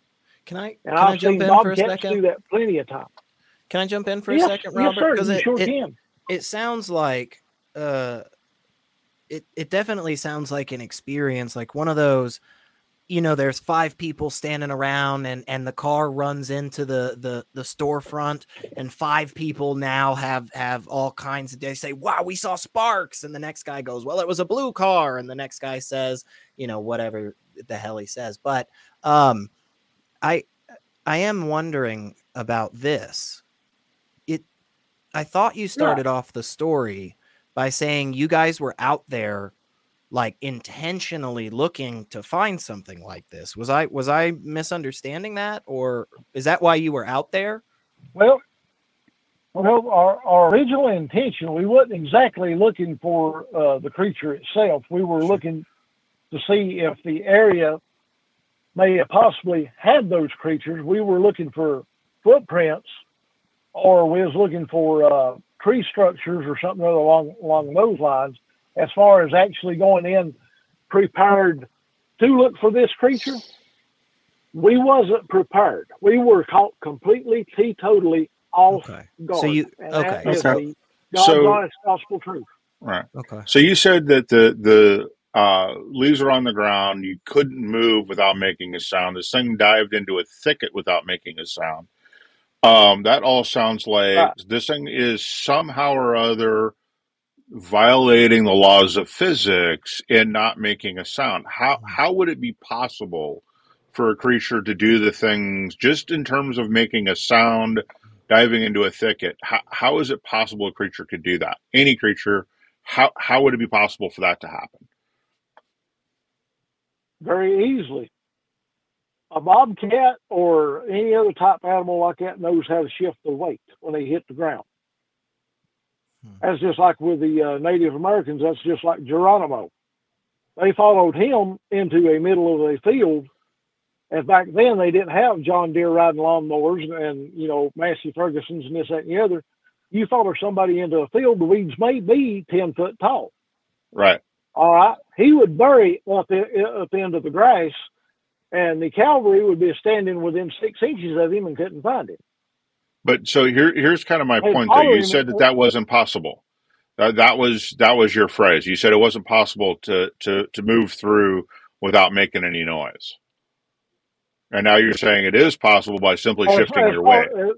Can I And can I've I jump seen in for a bobcats do second? that plenty of times. Can I jump in for a Yes, second, yes, Robert? sir. Because You it, sure it can. it sounds like uh it it definitely sounds like an experience, like one of those, you know, there's five people standing around and and the car runs into the the the storefront, and five people now have have all kinds of, they say, wow, we saw sparks, and the next guy goes, well, it was a blue car, and the next guy says, you know, whatever the hell he says. But um I I am wondering about this. It I thought you Yeah. started off the story by saying you guys were out there like intentionally looking to find something like this. Was I was I misunderstanding that, or is that why you were out there? Well, well, our, our original intention, we wasn't exactly looking for uh, the creature itself. We were Sure. looking to see if the area may have possibly had those creatures. We were looking for footprints, or we was looking for uh, tree structures or something other along along those lines. As far as actually going in prepared to look for this creature, we wasn't prepared. We were caught completely, teetotally off Okay. guard. So you and okay. that is Okay. the God's So honest gospel truth. right. Okay. So you said that the the uh, leaves were on the ground. You couldn't move without making a sound. This thing dived into a thicket without making a sound. Um, that all sounds like Right. this thing is somehow or other violating the laws of physics and not making a sound. How how would it be possible for a creature to do the things just in terms of making a sound, diving into a thicket? How how is it possible a creature could do that? Any creature, how how would it be possible for that to happen? Very easily. A bobcat or any other type animal like that knows how to shift the weight when they hit the ground. Hmm. That's just like with the uh, Native Americans. That's just like Geronimo. They followed him into a middle of a field, and back then they didn't have John Deere riding lawnmowers and, you know, Massey Fergusons and this, that, and the other. You follow somebody into a field, the weeds may be ten foot tall. Right. All right. He would bury up, the, up into the grass, and the cavalry would be standing within six inches of him and couldn't find him. But so here here's kind of my They'd point though. follow You him. said that that wasn't possible. That that was that was your phrase. You said it wasn't possible to to to move through without making any noise. And now you're saying it is possible by simply As, shifting as your far, weight. as,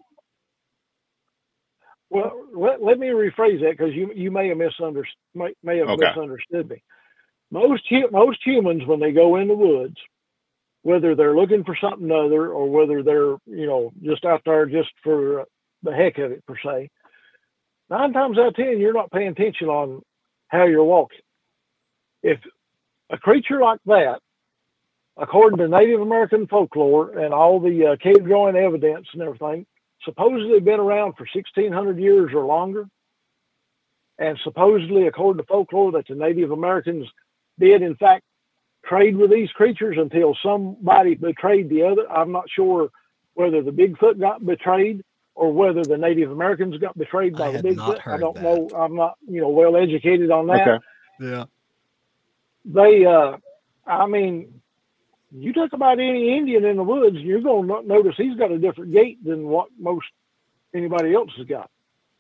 well, let, let me rephrase that because you you may have misunderstood may, may have Okay. misunderstood me. Most hu- most humans, when they go in the woods, whether they're looking for something other or whether they're, you know, just out there just for the heck of it per se, nine times out of ten you're not paying attention on how you're walking. If a creature like that, according to Native American folklore and all the uh, cave drawing evidence and everything, supposedly been around for sixteen hundred years or longer, and supposedly, according to folklore, that the Native Americans did in fact trade with these creatures until somebody betrayed the other. I'm not sure whether the Bigfoot got betrayed or whether the Native Americans got betrayed by I the had not Bigfoot. I heard don't that. know. I'm not, you know, well educated on that. Okay. Yeah. They, uh, I mean, you talk about any Indian in the woods, you're going to notice he's got a different gait than what most anybody else has got.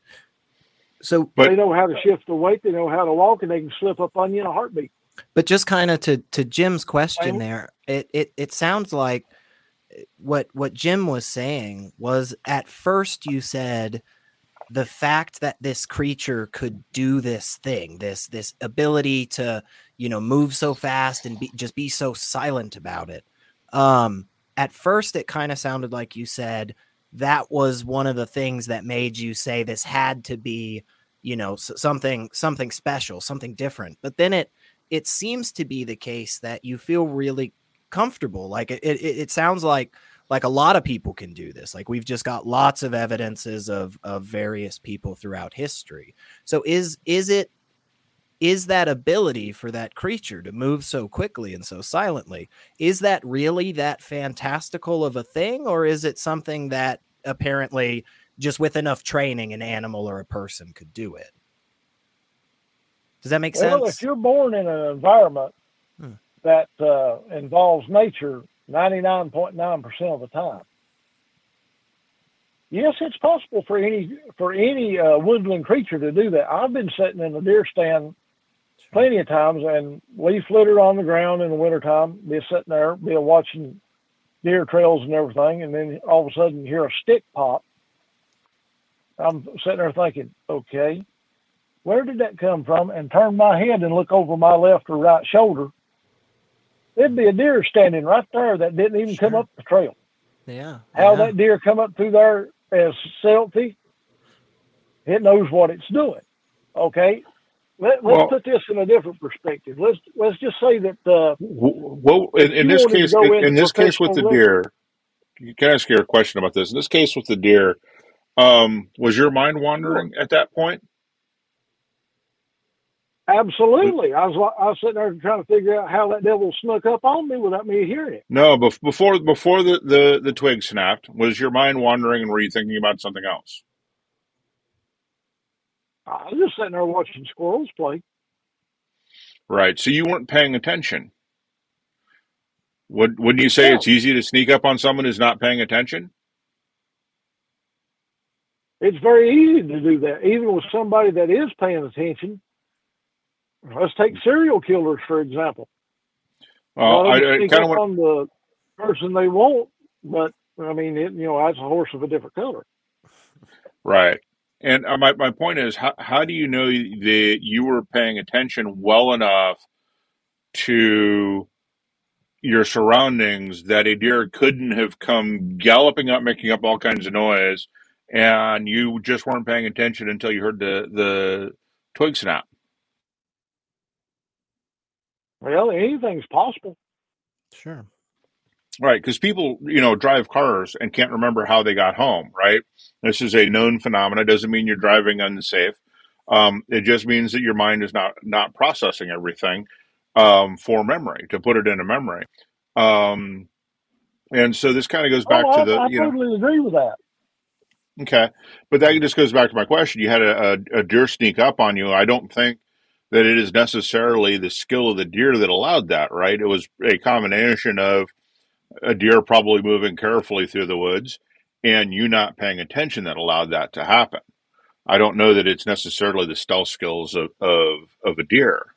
So, But They know how to shift the weight, they know how to walk, and they can slip up on you in a heartbeat. but just kind of to to Jim's question Same. there, it it it sounds like what what Jim was saying was, at first you said the fact that this creature could do this thing, this this ability to, you know, move so fast and be, just be so silent about it. Um, at first, it kind of sounded like you said that was one of the things that made you say this had to be, you know, s- something something special, something different. But then it it seems to be the case that you feel really comfortable. Like it it, it sounds like like a lot of people can do this. Like we've just got lots of evidences of of various people throughout history. So is is it is that ability for that creature to move so quickly and so silently, is that really that fantastical of a thing, or is it something that apparently just with enough training an animal or a person could do it? Does that make Well, sense? if you're born in an environment Hmm. that uh, involves nature, ninety-nine point nine percent of the time. Yes, it's possible for any for any uh, woodland creature to do that. I've been sitting in a deer stand plenty of times and leaf litter on the ground in the wintertime, be sitting there, be watching deer trails and everything, and then all of a sudden you hear a stick pop. I'm sitting there thinking, okay, where did that come from? And turn my head and look over my left or right shoulder. There'd be a deer standing right there that didn't even Sure. come up the trail. Yeah. How yeah. that deer come up through there as stealthy, it knows what it's doing. Okay, Let, let's Well, put this in a different perspective. Let's let's just say that uh, w- well, in, if in you this wanted to case, go in, into in this case with professional the wrestling, deer, can I ask you a question about this? In this case with the deer, um, was your mind sure, wandering at that point? absolutely. I was I was sitting there trying to figure out how that devil snuck up on me without me hearing it. No, bef- before before the, the, the twig snapped, was your mind wandering and were you thinking about something else? I was just sitting there watching squirrels play. Right. So you weren't paying attention. Would wouldn't you say Yeah, it's easy to sneak up on someone who's not paying attention? it's very easy to do that, even with somebody that is paying attention. Let's take serial killers, for example. A Well, lot of I, them I sneak kind of up want on the person they want, but I mean, it, you know, that's a horse of a different color. right. And uh, my my point is, how how do you know that you were paying attention well enough to your surroundings that a deer couldn't have come galloping up, making up all kinds of noise, and you just weren't paying attention until you heard the the twig snap? Well, anything's possible. Sure. Right, because people, you know, drive cars and can't remember how they got home, right? This is a known phenomena. Doesn't mean you're driving unsafe. Um, it just means that your mind is not not processing everything um, for memory, to put it into memory. Um, and so this kind of goes Oh, back to the, I, I you know, totally agree with that. okay, but that just goes back to my question. You had a, a, a deer sneak up on you. I don't think that it is necessarily the skill of the deer that allowed that, right? It was a combination of a deer probably moving carefully through the woods and you not paying attention that allowed that to happen. I don't know that it's necessarily the stealth skills of, of, of a deer.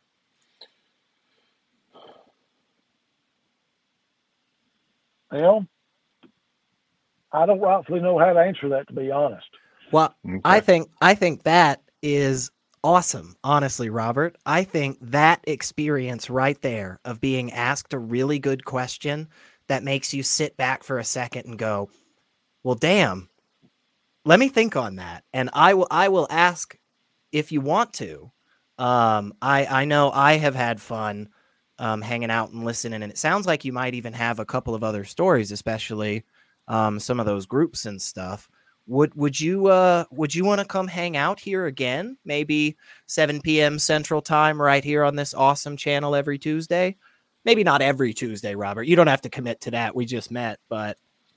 Well, I don't rightfully know how to answer that, to be honest. Well, I Okay. think I think that is awesome, honestly, Robert. I think that experience right there of being asked a really good question that makes you sit back for a second and go, "Well, damn, let me think on that." And I will I will ask if you want to. Um, I I know I have had fun um, hanging out and listening, and it sounds like you might even have a couple of other stories, especially um, some of those groups and stuff. Would would you uh would you want to come hang out here again? Maybe seven p.m. Central Time, right here on this awesome channel every Tuesday. Maybe not every Tuesday, Robert. You don't have to commit to that. We just met, but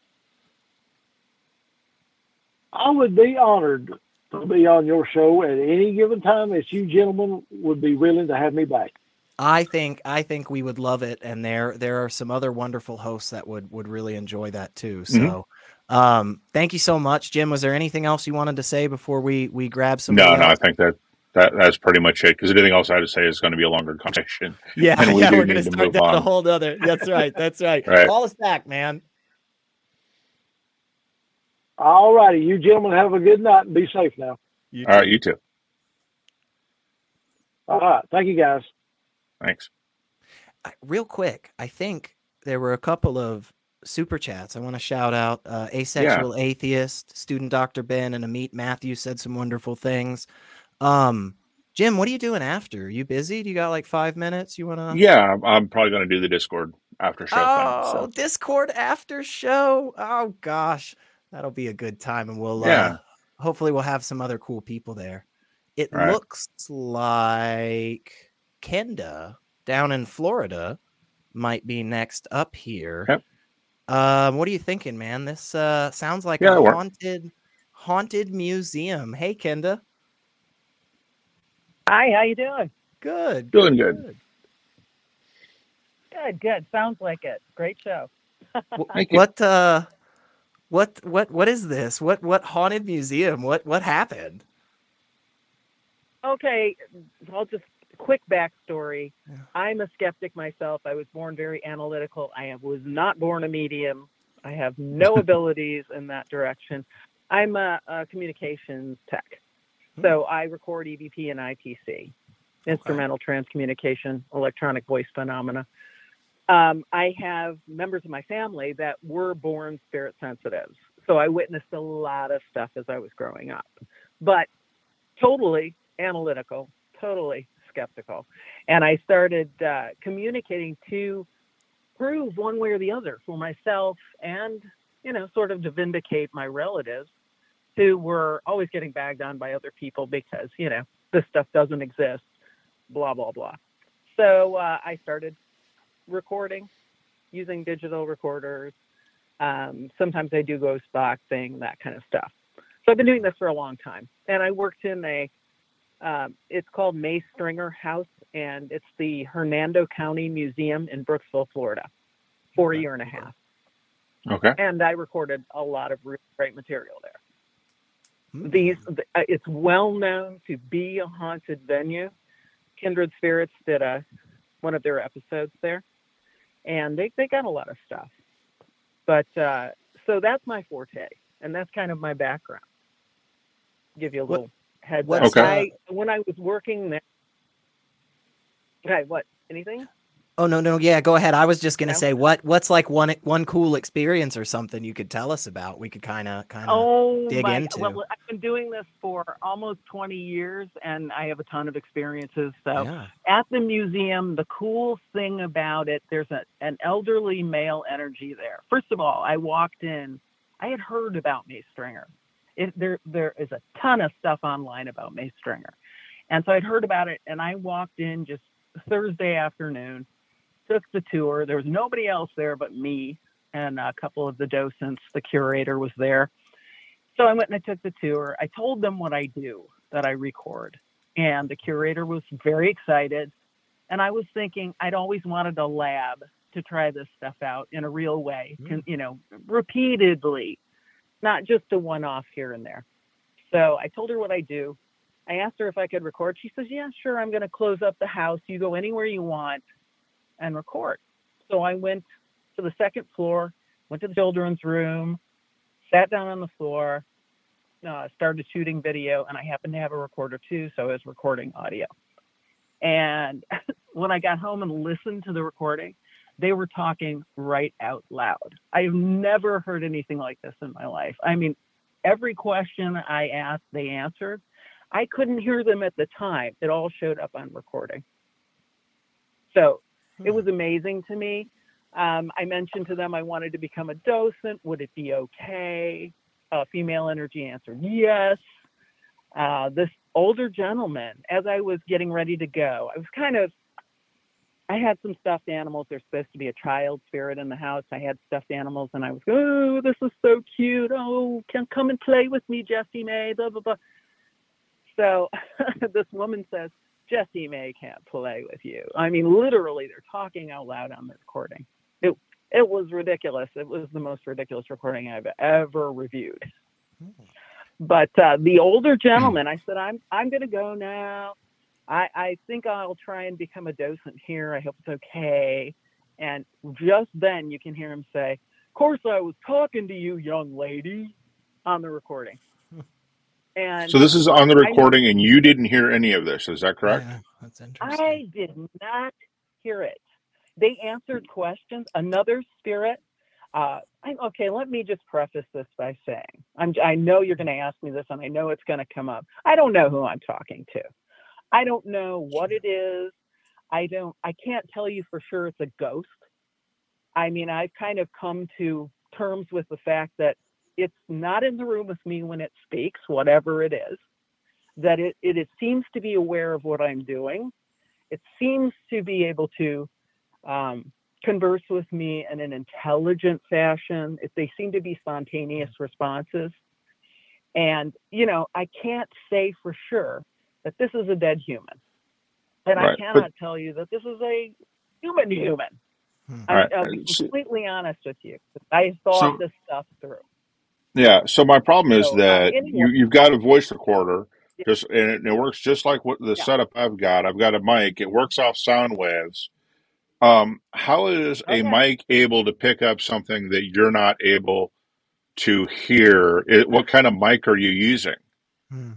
I would be honored to be on your show at any given time that you gentlemen would be willing to have me back. I think I think we would love it, and there there are some other wonderful hosts that would would really enjoy that too. hmm So, um, thank you so much, Jim. Was there anything else you wanted to say before we we grab somebody No, no, I else? think that, that that's pretty much it because anything else I had to say is going to be a longer conversation Yeah, and we yeah, do we're gonna need to start move down a on. whole other. That's right, that's right. Right. Call us back, man. All righty. You gentlemen have a good night and be safe now. You All right. too. You too. All right. Thank you, guys. Thanks. I- Real quick, I think there were a couple of super chats. I want to shout out uh, Yeah. Asexual Atheist, Student Doctor Ben, and Amit Matthews said some wonderful things. Um, Jim, what are you doing after? Are you busy? Do you got like five minutes? You want to? Yeah. I'm, I'm probably going to do the Discord after show thing. Oh, So, Discord after show. Oh gosh, that'll be a good time, and we'll yeah. uh, hopefully we'll have some other cool people there. It Right. looks like Kenda down in Florida might be next up here. Yep. Um, what are you thinking, man? This uh, sounds like Yeah. a It worked. haunted haunted museum. Hey, Kenda. Hi, how you doing? Good, Doing good, good. good. Good, good. Sounds like it. Great show. Thank you. What uh what what what is this? What what haunted museum? What what happened? Okay, I'll just quick backstory. Yeah. I'm a skeptic myself. I was born very analytical. I was not born a medium. I have no abilities in that direction. I'm a, a communications tech. So I record E V P and I T C, instrumental transcommunication, electronic voice phenomena. Um, I have members of my family that were born spirit sensitives. So I witnessed a lot of stuff as I was growing up, but totally analytical, totally skeptical. And I started uh, communicating to prove one way or the other for myself and, you know, sort of to vindicate my relatives who were always getting bagged on by other people because, you know, this stuff doesn't exist, blah, blah, blah. So uh, I started recording using digital recorders. Um, sometimes I do ghost boxing, that kind of stuff. So I've been doing this for a long time. And I worked in a, um, it's called May Stringer House, and it's the Hernando County Museum in Brooksville, Florida, for a year and a half. Okay. And I recorded a lot of really great material there. These, uh, it's well known to be a haunted venue. Kindred Spirits did a one of their episodes there, and they, they got a lot of stuff. But uh, so that's my forte, and that's kind of my background. Give you a little What, heads what's up. Okay. I, when I was working there, okay, what? Anything? Oh no, no, yeah, go ahead. I was just gonna No? say what what's like one one cool experience or something you could tell us about. We could kind of kind of Oh dig my! into. Well, I've been doing this for almost twenty years, and I have a ton of experiences. So, Yeah. at the museum, the cool thing about it, there's a, an elderly male energy there. First of all, I walked in, I had heard about May Stringer. It, there, there is a ton of stuff online about May Stringer, and so I'd heard about it, and I walked in just Thursday afternoon, took the tour. There was nobody else there but me and a couple of the docents. The curator was there. So I went and I took the tour. I told them what I do, that I record. And the curator was very excited. And I was thinking I'd always wanted a lab to try this stuff out in a real way, mm. you know, repeatedly, not just a one-off here and there. So I told her what I do. I asked her if I could record. She says, yeah, sure. I'm going to close up the house. You go anywhere you want and record. So I went to the second floor, went to the children's room, sat down on the floor, uh, started shooting video, and I happened to have a recorder too, so I was recording audio. And when I got home and listened to the recording, they were talking right out loud. I've never heard anything like this in my life. I mean, every question I asked, they answered. I couldn't hear them at the time. It all showed up on recording. So it was amazing to me. Um, I mentioned to them I wanted to become a docent. Would it be okay? Uh, female energy answered yes. Uh, this older gentleman, as I was getting ready to go, I was kind of, I had some stuffed animals. There's supposed to be a child spirit in the house. I had stuffed animals, and I was, oh, this is so cute. Oh, can come and play with me, Jessie May, blah, blah, blah. So this woman says, Jessie May can't play with you. I mean, literally, they're talking out loud on the recording. It it was ridiculous. It was the most ridiculous recording I've ever reviewed. But uh, the older gentleman, I said, I'm I'm going to go now. I, I think I'll try and become a docent here. I hope it's okay. And just then you can hear him say, of course, I was talking to you, young lady, on the recording. And so this is on the recording, and you didn't hear any of this. Is that correct? Yeah, that's interesting. I did not hear it. They answered questions. Another spirit. Uh, I'm, okay, let me just preface this by saying, I'm, I know you're going to ask me this, and I know it's going to come up. I don't know who I'm talking to. I don't know what it is. I don't. I can't tell you for sure it's a ghost. I mean, I've kind of come to terms with the fact that it's not in the room with me when it speaks, whatever it is, that it, it, it seems to be aware of what I'm doing. It seems to be able to um, converse with me in an intelligent fashion. If they seem to be spontaneous responses. And, you know, I can't say for sure that this is a dead human. And Right, I cannot but- tell you that this is a human human. Hmm. All I'm, right. I'll be So, completely honest with you. I thought so this stuff through. yeah. So my problem is So um, that anyway, you you've got a voice recorder, just and it, it works just like what the yeah. setup I've got. I've got a mic. It works off sound waves. Um, how is a Okay. mic able to pick up something that you're not able to hear? It, what kind of mic are you using? Hmm.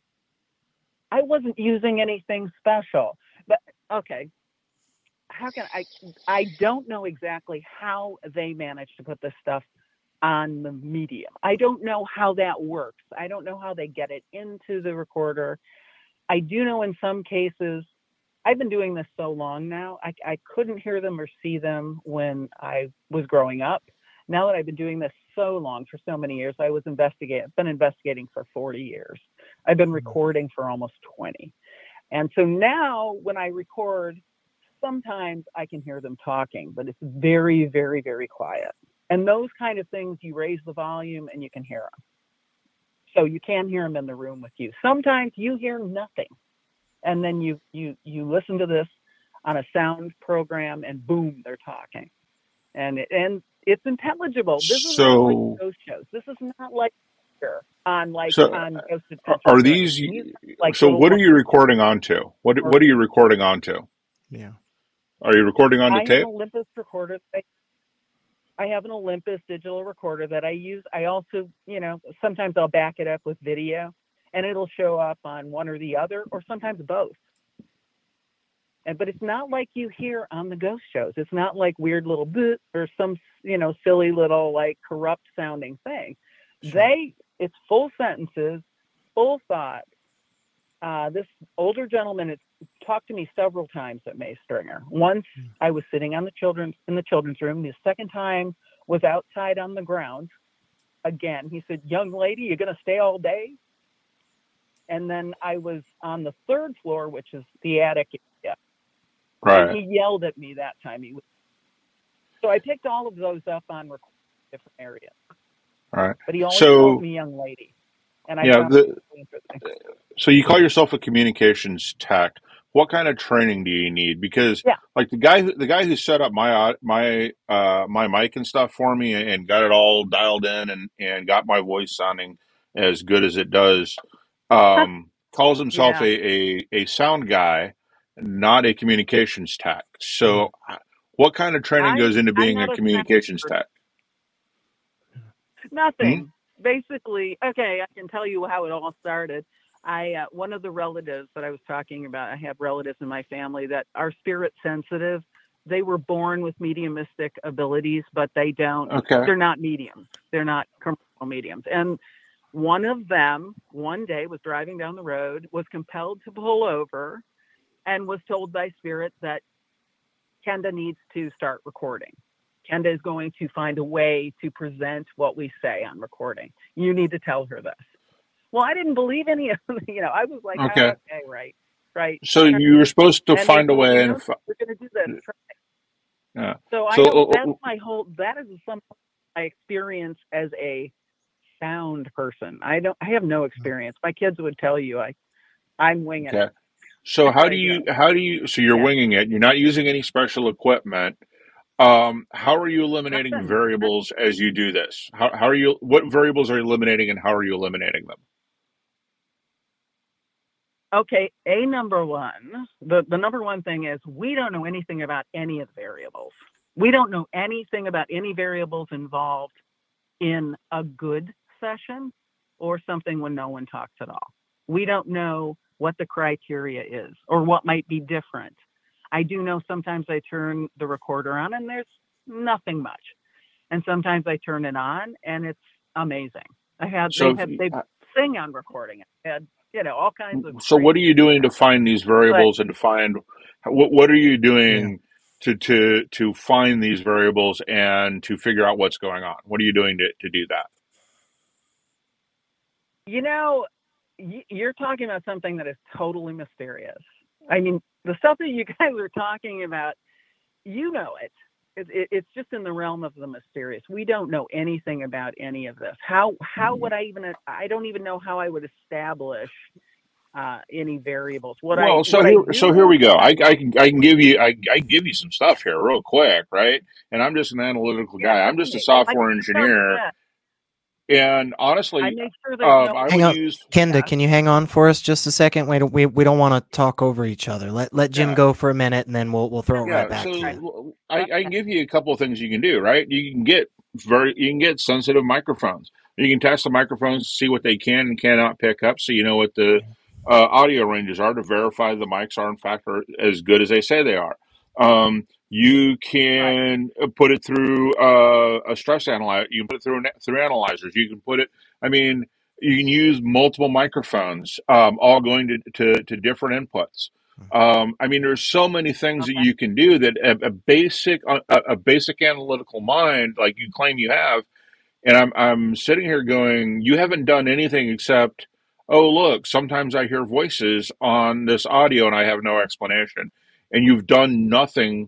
I wasn't using anything special, but okay. How can I? I don't know exactly how they managed to put this stuff on the medium. I don't know how that works. I don't know how they get it into the recorder. I do know in some cases, I've been doing this so long now, I, I couldn't hear them or see them when I was growing up. Now that I've been doing this so long, for so many years, I was investigating, been investigating for forty years. I've been recording for almost twenty. And so now when I record, sometimes I can hear them talking, but it's very, very, very quiet. And those kind of things, you raise the volume and you can hear them. So you can hear them in the room with you. Sometimes you hear nothing. And then you you you listen to this on a sound program and boom, they're talking. And it, and it's intelligible. This is not like So, ghost shows. This is not like on like so on Ghost are, Adventures are or these? anything. These are like So, little what are ones. you recording onto? What What are you recording onto? Yeah. Are you recording onto I have an tape? Olympus recorder. I have an Olympus digital recorder that I use. I also, you know, sometimes I'll back it up with video and it'll show up on one or the other, or sometimes both. And but it's not like you hear on the ghost shows. It's not like weird little boot or some, you know, silly little like corrupt sounding thing. Sure. They, it's full sentences, full thought. Uh, this older gentleman had talked to me several times at May Stringer. Once I was sitting on the children's in the children's room. The second time was outside on the ground. Again, he said, "Young lady, you're gonna stay all day?" And then I was on the third floor, which is the attic area, and Right. he yelled at me that time. He was, so I picked all of those up on record in different areas. Right. But he always called So, me young lady, and I yeah. found it The really interesting. So you call yourself a communications tech. What kind of training do you need? Because Yeah. like the guy who the guy who set up my au- my uh my mic and stuff for me and got it all dialed in and and got my voice sounding as good as it does, um, calls himself Yeah. a, a a sound guy, not a communications tech. So uh, what kind of training I'm goes into I'm being a not a sound communications person. tech? Hmm? Nothing. Basically, okay, I can tell you how it all started. I uh, one of the relatives that I was talking about, I have relatives in my family that are spirit sensitive. They were born with mediumistic abilities, but they don't, Okay. they're not mediums. They're not commercial mediums. And one of them one day was driving down the road, was compelled to pull over, and was told by spirit that Kenda needs to start recording. Kenda is going to find a way to present what we say on recording. You need to tell her this. Well, I didn't believe any of them. You know, I was like, Okay. ah, okay, right, right. So you were supposed to And they find a told me, way no, and fi- we're going to do this. yeah. So I So don't, uh, that's uh, my whole, that is something I experience as a sound person. I don't, I have no experience. My kids would tell you I, I'm winging okay. it. So That's how what do I do. you how do you so you're Yeah. winging it? You're not using any special equipment. Um, how are you eliminating Nothing. variables as you do this? How how are you what variables are you eliminating and how are you eliminating them? Okay, a number one, the, the number one thing is we don't know anything about any of the variables. We don't know anything about any variables involved in a good session or something when no one talks at all. We don't know what the criteria is or what might be different. I do know sometimes I turn the recorder on and there's nothing much. And sometimes I turn it on and it's amazing. I had, So they've if, had, they uh, sing on recording. I had, you know, all kinds of so what are crazy you things doing to happen. find these But variables and to find what what are you Yeah. doing to to to find these variables and to figure out what's going on? What are you doing to to do that? you know, y- you're talking about something that is totally mysterious. I mean, the stuff that you guys are talking about, you know it. It, it. It's just in the realm of the mysterious. We don't know anything about any of this. How how would I even? I don't even know how I would establish uh, any variables. What I Well, so what I here, do so here know we go. I, about I can, I can give you, I, I can give you some stuff here real quick, right? And I'm just an analytical yeah, guy. I'm tell just a me. I software need to start with engineer, that. and I honestly, make sure there's um, no I Hang would on, use, Kenda, yeah. can you hang on for us just a second? We don't, we, we don't want to talk over each other. Let let Jim yeah, go for a minute, and then we'll we'll throw it right yeah. back to Okay. you. So I, I Okay. can give you a couple of things you can do, right? You can get very, you can get sensitive microphones. You can test the microphones, see what they can and cannot pick up, so you know what the uh, audio ranges are to verify the mics are in fact are as good as they say they are. Um, you Right. can put it through uh, a stress analyzer. You can put it through through analyzers. You can put it. I mean, you can use multiple microphones, um, all going to, to to different inputs. Um, I mean, there's so many things that Okay. you can do that a, a basic a, a basic analytical mind, like you claim you have, and I'm I'm sitting here going, you haven't done anything except, oh look, sometimes I hear voices on this audio and I have no explanation, and you've done nothing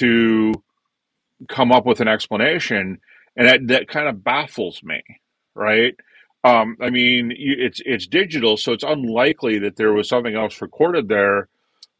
to come up with an explanation, and that that kind of baffles me, right? Um, I mean, you, it's it's digital, so it's unlikely that there was something else recorded there,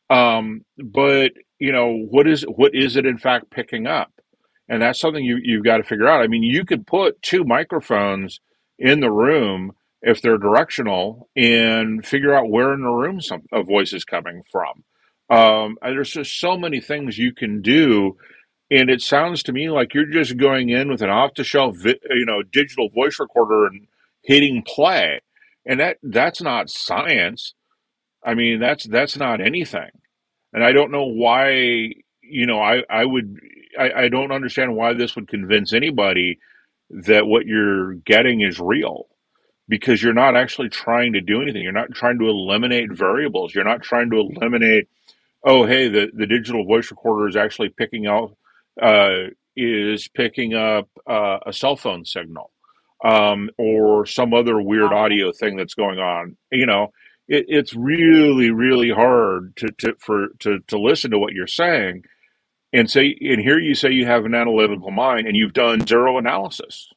um, but you know, what is what is it in fact picking up? And that's something you you've got to figure out. I mean, you could put two microphones in the room if they're directional and figure out where in the room some a voice is coming from. Um, and there's just so many things you can do, and it sounds to me like you're just going in with an off-the-shelf, vi- you know, digital voice recorder and hitting play, and that that's not science. I mean, that's that's not anything. And I don't know why, you know, I, I would, I, I don't understand why this would convince anybody that what you're getting is real, because you're not actually trying to do anything. You're not trying to eliminate variables. You're not trying to eliminate, oh, hey, the, the digital voice recorder is actually picking out, uh, is picking up uh, a cell phone signal, um, or some other weird Okay. audio thing that's going on. You know, it, it's really, really hard to, to for to to listen to what you're saying and say and hear you say you have an analytical mind and you've done zero analysis.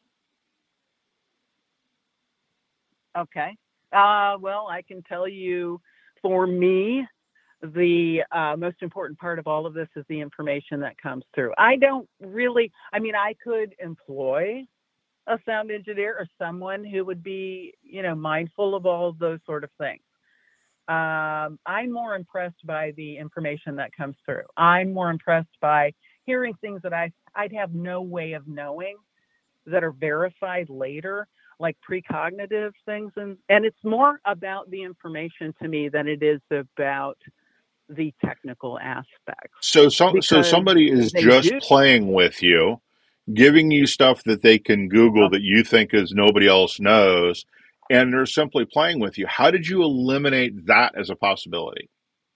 Okay. Uh, well, I can tell you, for me, the uh, most important part of all of this is the information that comes through. I don't really, I mean, I could employ a sound engineer or someone who would be, you know, mindful of all of those sort of things. Um, I'm more impressed by the information that comes through. I'm more impressed by hearing things that I, I'd have no way of knowing that are verified later, like precognitive things. And, and it's more about the information to me than it is about the technical aspects, So so so because somebody is they just do. playing with you, giving you stuff that they can Google Okay, that you think is nobody else knows, and they're simply playing with you. How did you eliminate that as a possibility?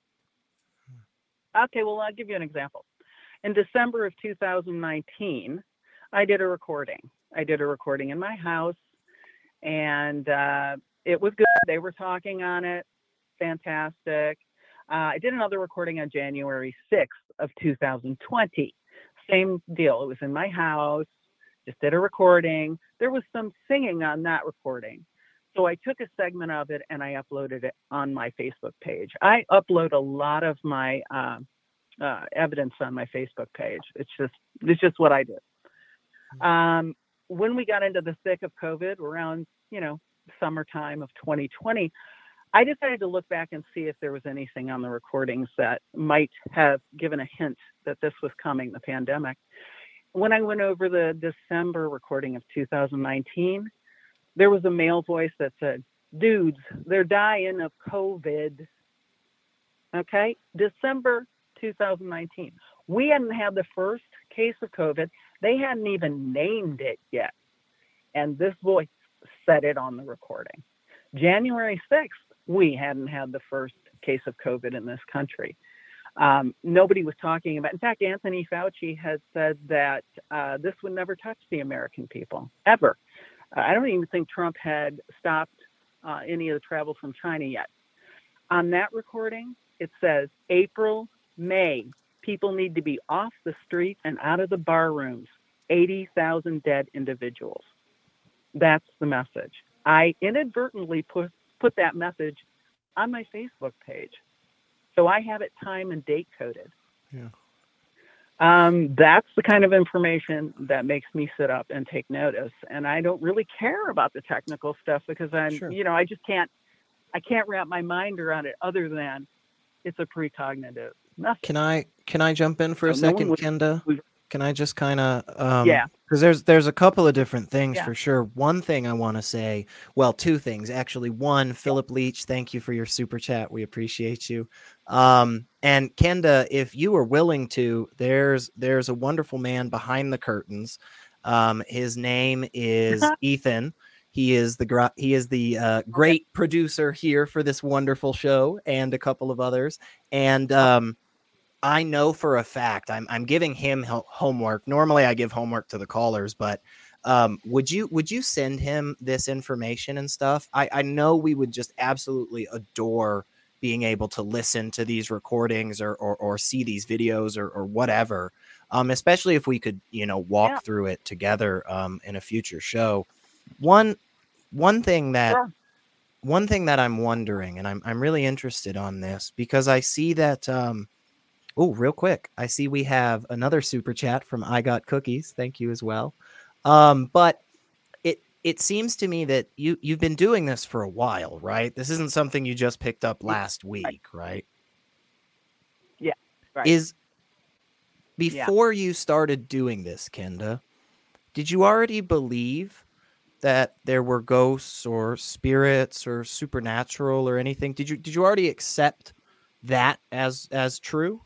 okay, well, I'll give you an example. In December of two thousand nineteen, I did a recording. I did a recording in my house, and uh, it was good. They were talking on it. Fantastic. Uh, I did another recording on January sixth of two thousand twenty. Same deal. It was in my house. Just did a recording. There was some singing on that recording. So I took a segment of it and I uploaded it on my Facebook page. I upload a lot of my uh, uh, evidence on my Facebook page. It's just it's just what I do. Um, when we got into the thick of COVID, around you know summertime of twenty twenty, I decided to look back and see if there was anything on the recordings that might have given a hint that this was coming, the pandemic. When I went over the December recording of two thousand nineteen, there was a male voice that said, "Dudes, they're dying of COVID." Okay, December two thousand nineteen. We hadn't had the first case of COVID. They hadn't even named it yet. And this voice said it on the recording. January sixth, we hadn't had the first case of COVID in this country. Um, nobody was talking about, in fact, Anthony Fauci has said that uh, this would never touch the American people, ever. Uh, I don't even think Trump had stopped uh, any of the travel from China yet. On that recording, it says April, May, people need to be off the street and out of the bar rooms. eighty thousand dead individuals. That's the message. I inadvertently put, put that message on my Facebook page. So I have it time and date coded. Yeah. Um, that's the kind of information that makes me sit up and take notice. And I don't really care about the technical stuff because I'm, Sure. you know, I just can't, I can't wrap my mind around it other than it's a precognitive. Nothing. Can I can I jump in for a So no one second, would- Kenda? would- Can I just kind of um Yeah. because there's there's a couple of different things Yeah. for sure. One thing I want to say, well, two things actually. One, Philip Leach, thank you for your super chat. We appreciate you. Um, and Kenda, if you are willing to, there's there's a wonderful man behind the curtains. Um, his name is Ethan. He is the gra- he is the uh, great producer here for this wonderful show and a couple of others. And um, I know for a fact I'm I'm giving him ho- homework. Normally I give homework to the callers, but um, would you would you send him this information and stuff? I, I know we would just absolutely adore being able to listen to these recordings or or, or see these videos or, or whatever. Um, especially if we could, you know, walk Yeah. through it together um, in a future show. One one thing that Sure. one thing that I'm wondering, and I'm I'm really interested on this because I see that. Um, oh, real quick, I see we have another super chat from I Got Cookies. Thank you as well. Um, but it it seems to me that you you've been doing this for a while, right? This isn't something you just picked up last week, right? Yeah, right. Is Yeah. before you started doing this, Kenda, did you already believe that there were ghosts or spirits or supernatural or anything? Did you did you already accept that as as true?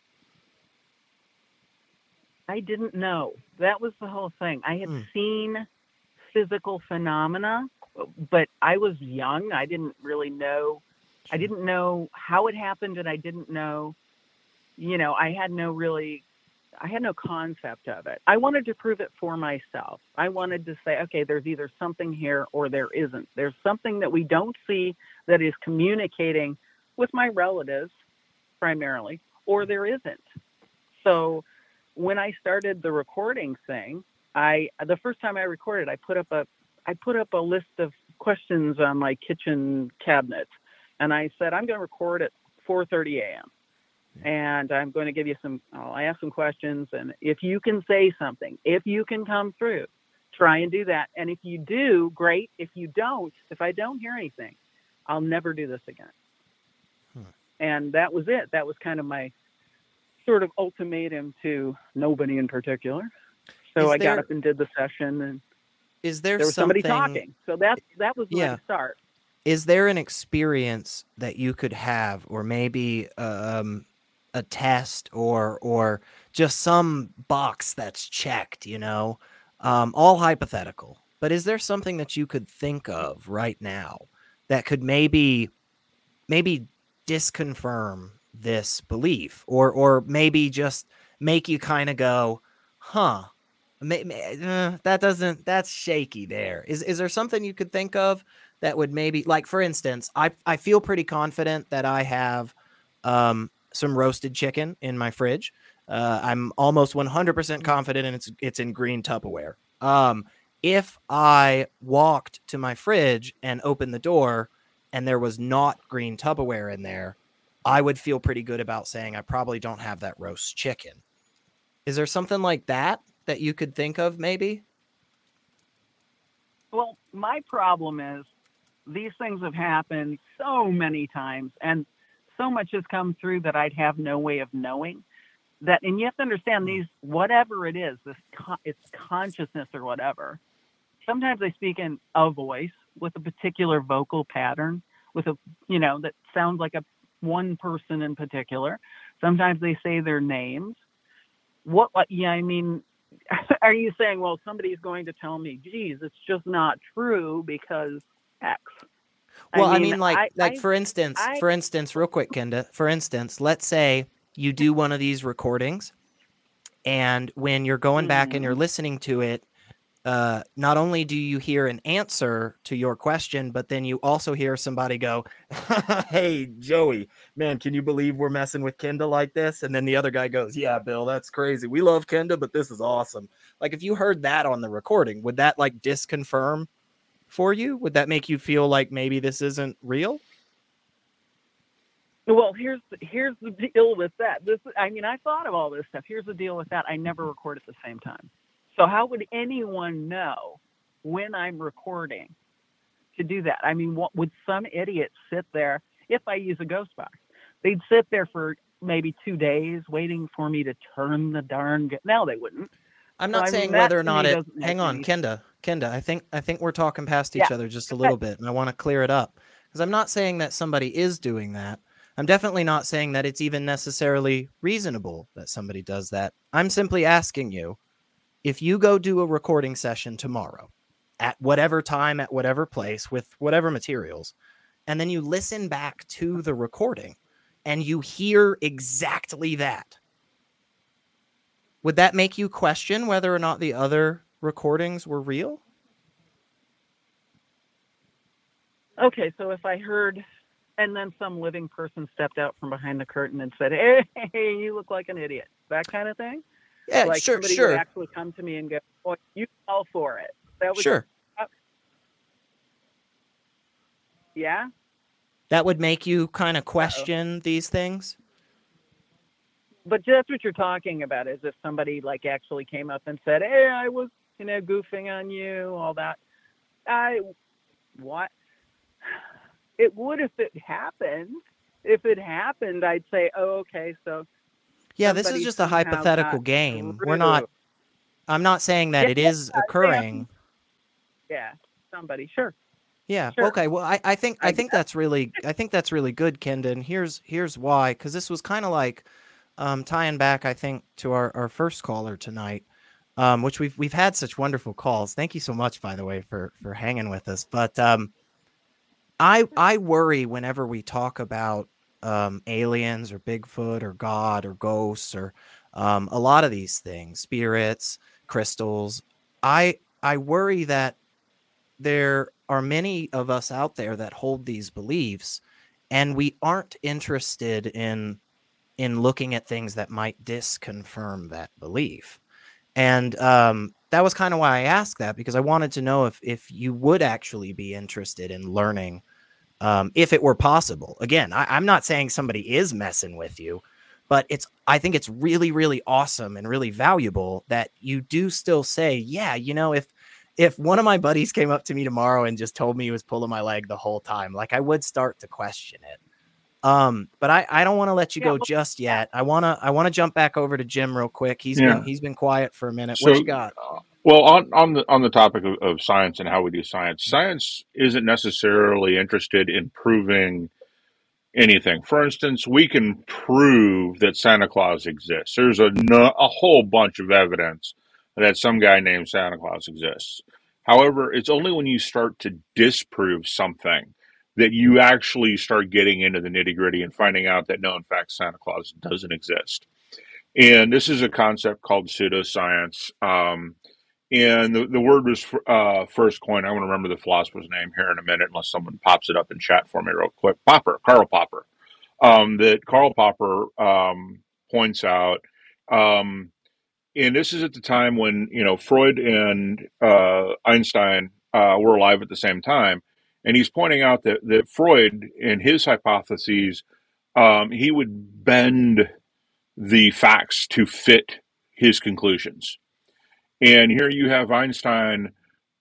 I didn't know. That was the whole thing. I had Hmm. seen physical phenomena, but I was young. I didn't really know. I didn't know how it happened, and I didn't know, you know, I had no really, I had no concept of it. I wanted to prove it for myself. I wanted to say, okay, there's either something here or there isn't. There's something that we don't see that is communicating with my relatives primarily, or there isn't. So when I started the recording thing, I the first time I recorded, I put up a I put up a list of questions on my kitchen cabinet, and I said I'm going to record at four thirty a.m. and I'm going to give you some. I'll ask some questions, and if you can say something, if you can come through, try and do that. And if you do, great. If you don't, if I don't hear anything, I'll never do this again. Hmm. And that was it. That was kind of my sort of ultimatum to nobody in particular. So Is I there- got up and did the session, and Is there there was something, somebody talking. So that that was where Yeah. to start. Is there an experience that you could have, or maybe um, a test, or or just some box that's checked? You know, um, all hypothetical. But is there something that you could think of right now that could maybe maybe disconfirm this belief, or or maybe just make you kind of go, huh? May, may- uh, that doesn't that's shaky there. Is is there something you could think of that would maybe, like, for instance, I I feel pretty confident that I have um some roasted chicken in my fridge. Uh, I'm almost one hundred percent confident and it's it's in green Tupperware. Um if I walked to my fridge and opened the door and there was not green Tupperware in there, I would feel pretty good about saying I probably don't have that roast chicken. Is there something like that that you could think of maybe? Well, my problem is these things have happened so many times, and so much has come through that I'd have no way of knowing that. And you have to understand these, whatever it is, this con- it's consciousness or whatever. Sometimes they speak in a voice with a particular vocal pattern, with a, you know, that sounds like a one person in particular. Sometimes they say their names. What, what yeah, I mean, are you saying, well, somebody's going to tell me, geez, it's just not true because X? Well, I mean, like, I- like I- for instance, I- for instance, real quick, Kenda, for instance, let's say you do one of these recordings, and when you're going back and you're Mhm. listening to it, uh, not only do you hear an answer to your question, but then you also hear somebody go, "Hey, Joey, man, can you believe we're messing with Kenda like this?" And then the other guy goes, "Yeah, Bill, that's crazy. We love Kenda, but this is awesome." Like, if you heard that on the recording, would that, like, disconfirm for you? Would that make you feel like maybe this isn't real? Well, here's the, here's the deal with that. This, I mean, I thought of all this stuff. Here's the deal with that. I never record at the same time. So how would anyone know when I'm recording to do that? I mean, what, would some idiot sit there, if I use a ghost box, they'd sit there for maybe two days waiting for me to turn the darn. Go- no, they wouldn't. I'm So, not I mean, saying that whether or to not me it. doesn't make Hang on, any- Kenda. Kenda, I think I think we're talking past each Yeah. other just a Okay. little bit, and I want to clear it up because I'm not saying that somebody is doing that. I'm definitely not saying that it's even necessarily reasonable that somebody does that. I'm simply asking you, if you go do a recording session tomorrow at whatever time, at whatever place, with whatever materials, and then you listen back to the recording and you hear exactly that, would that make you question whether or not the other recordings were real? Okay, so if I heard, and then some living person stepped out from behind the curtain and said, "Hey, you look like an idiot," that kind of thing. Yeah, Like sure, somebody sure, would actually come to me and go, "Boy, you fell for it." That would, sure. yeah. That would make you kind of question these things. But that's what you're talking about, is if somebody like actually came up and said, "Hey, I was, you know, goofing on you," all that. I, what? It would if it happened. If it happened, I'd say, "Oh, okay, so." Yeah, this is somebody just a somehow hypothetical got game. through. We're not. I'm not saying that Yeah, it is yeah, occurring. Yeah, somebody, sure. Yeah. Sure. Okay. Well, I, I think I, I think guess. that's really I think that's really good, Kenda. And here's here's why, because this was kind of like um, tying back, I think, to our, our first caller tonight, um, which we've we've had such wonderful calls. Thank you so much, by the way, for for hanging with us. But um, I I worry whenever we talk about um, aliens or Bigfoot or God or ghosts or um, a lot of these things, spirits, crystals. I I worry that there are many of us out there that hold these beliefs, and we aren't interested in in looking at things that might disconfirm that belief. And um, that was kind of why I asked that, because I wanted to know if if you would actually be interested in learning, um, if it were possible. Again, I, I'm not saying somebody is messing with you, but it's I think it's really, really awesome and really valuable that you do still say, yeah, you know, if if one of my buddies came up to me tomorrow and just told me he was pulling my leg the whole time, like I would start to question it. Um, but I, I don't want to let you Yeah, go well, just yet. I wanna I wanna jump back over to Jim real quick. He's Yeah. been he's been quiet for a minute. So, What you got? uh, well, on on the on the topic of, of science and how we do science, science isn't necessarily interested in proving anything. For instance, we can prove that Santa Claus exists. There's a no, a whole bunch of evidence that some guy named Santa Claus exists. However, it's only when you start to disprove something that you actually start getting into the nitty gritty and finding out that no, in fact, Santa Claus doesn't exist. And this is a concept called pseudoscience. Um, and the, the word was uh, first coined. I want to remember the philosopher's name here in a minute, unless someone pops it up in chat for me real quick. Popper, Karl Popper. Um, that Karl Popper um, points out. Um, and this is at the time when, you know, Freud and uh, Einstein uh, were alive at the same time. And he's pointing out that, that Freud, in his hypotheses, um, he would bend the facts to fit his conclusions. And here you have Einstein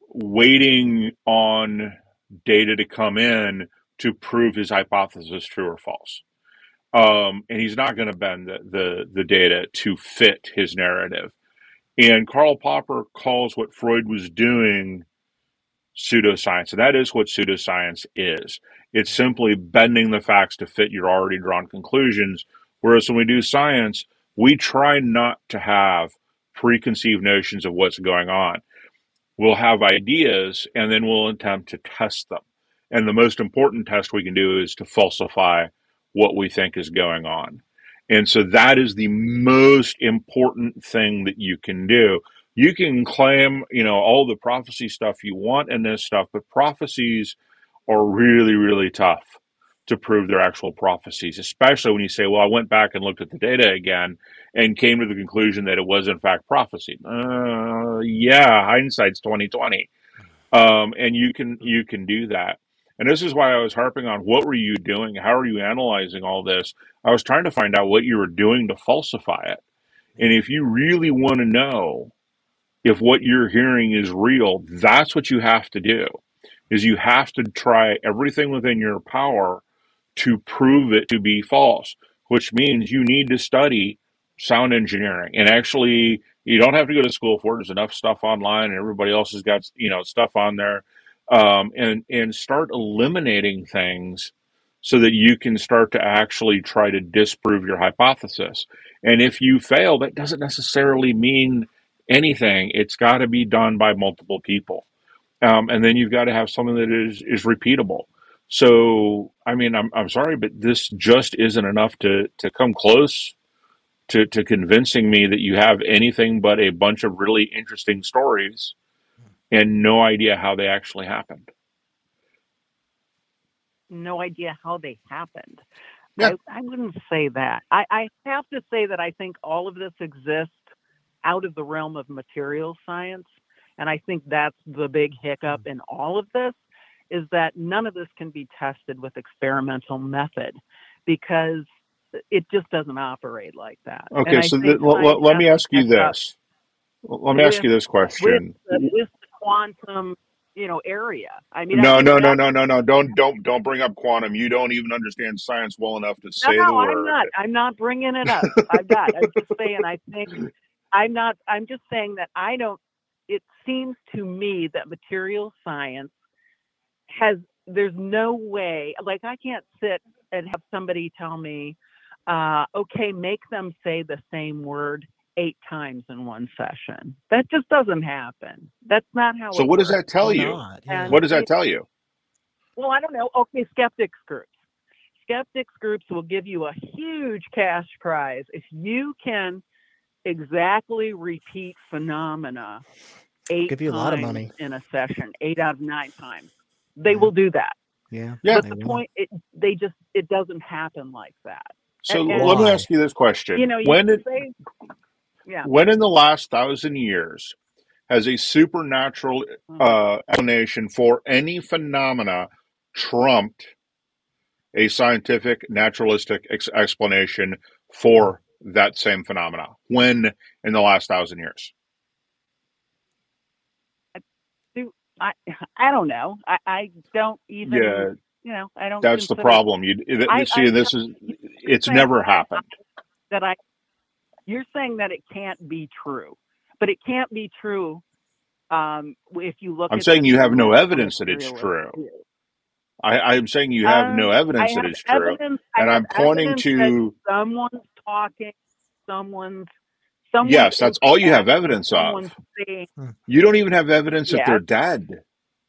waiting on data to come in to prove his hypothesis true or false. Um, and he's not going to bend the, the, the data to fit his narrative. And Karl Popper calls what Freud was doing pseudoscience. And that is what pseudoscience is. It's simply bending the facts to fit your already drawn conclusions. Whereas when we do science, we try not to have preconceived notions of what's going on. We'll have ideas and then we'll attempt to test them. And the most important test we can do is to falsify what we think is going on. And so that is the most important thing that you can do. You can claim, you know, all the prophecy stuff you want in this stuff, but prophecies are really, really tough to prove their actual prophecies, especially when you say, well, I went back and looked at the data again and came to the conclusion that it was in fact prophecy. Uh, yeah, hindsight's twenty twenty. Um, and you can you can do that. And this is why I was harping on what were you doing? How are you analyzing all this? I was trying to find out what you were doing to falsify it. And if you really want to know if what you're hearing is real, that's what you have to do, is you have to try everything within your power to prove it to be false, which means you need to study sound engineering. And actually, you don't have to go to school for it. There's enough stuff online, and everybody else has got, you know, stuff on there. Um, and, and start eliminating things so that you can start to actually try to disprove your hypothesis. And if you fail, that doesn't necessarily mean anything. It's got to be done by multiple people. Um, and then you've got to have something that is, is repeatable. So, I mean, I'm, I'm sorry, but this just isn't enough to, to come close to, to convincing me that you have anything but a bunch of really interesting stories and no idea how they actually happened. No idea how they happened. Yeah. I, I wouldn't say that. I, I have to say that I think all of this exists out of the realm of material science. And I think that's the big hiccup in all of this, is that none of this can be tested with experimental method because it just doesn't operate like that. Okay, And I so think th- let, let, science let has me to ask you catch up this. Let me ask with you this with question. the, with the quantum, you know, area. I mean, I No, think no, no, that's no, no, no. Don't, don't, don't bring up quantum. You don't even understand science well enough to no, say the no. I'm word. not. I'm not bringing it up. I'm not. I'm just saying. I think I'm not. I'm just saying that I don't. It seems to me that material science has. There's no way. Like I can't sit and have somebody tell me, uh, "Okay, make them say the same word eight times in one session." That just doesn't happen. That's not how So it what does works. that tell Why you? not? Yeah. And What does you that tell you? Well, I don't know. Okay, skeptics groups. Skeptics groups will give you a huge cash prize if you can exactly repeat phenomena eight Give you a lot of times money. in a session, eight out of nine times. They Yeah. will do that. Yeah. Yeah. But they the will. point, it, they just, it doesn't happen like that. So And, let and me Why? ask you this you question. know, you When can it, say, yeah. when in the last thousand years has a supernatural Mhm. uh, explanation for any phenomena trumped a scientific naturalistic ex- explanation for that same phenomena? When in the last thousand years? Do- I, I don't know. I, I don't even, Yeah, you know, I don't that's the consider, problem. You I, see, I, this is you're it's saying never happened. that I, you're saying that it can't be true, but it can't be true um, if you look I'm at this saying you have no through a evidence that it's materialist true. view. I, I'm saying you have no Um, I evidence that have it's true, evidence. I and have I'm pointing evidence that to someone's talking, someone's someone's yes, that's all you have interacting, evidence someone's of. saying Hmm. You don't even have evidence that they're yes, dead.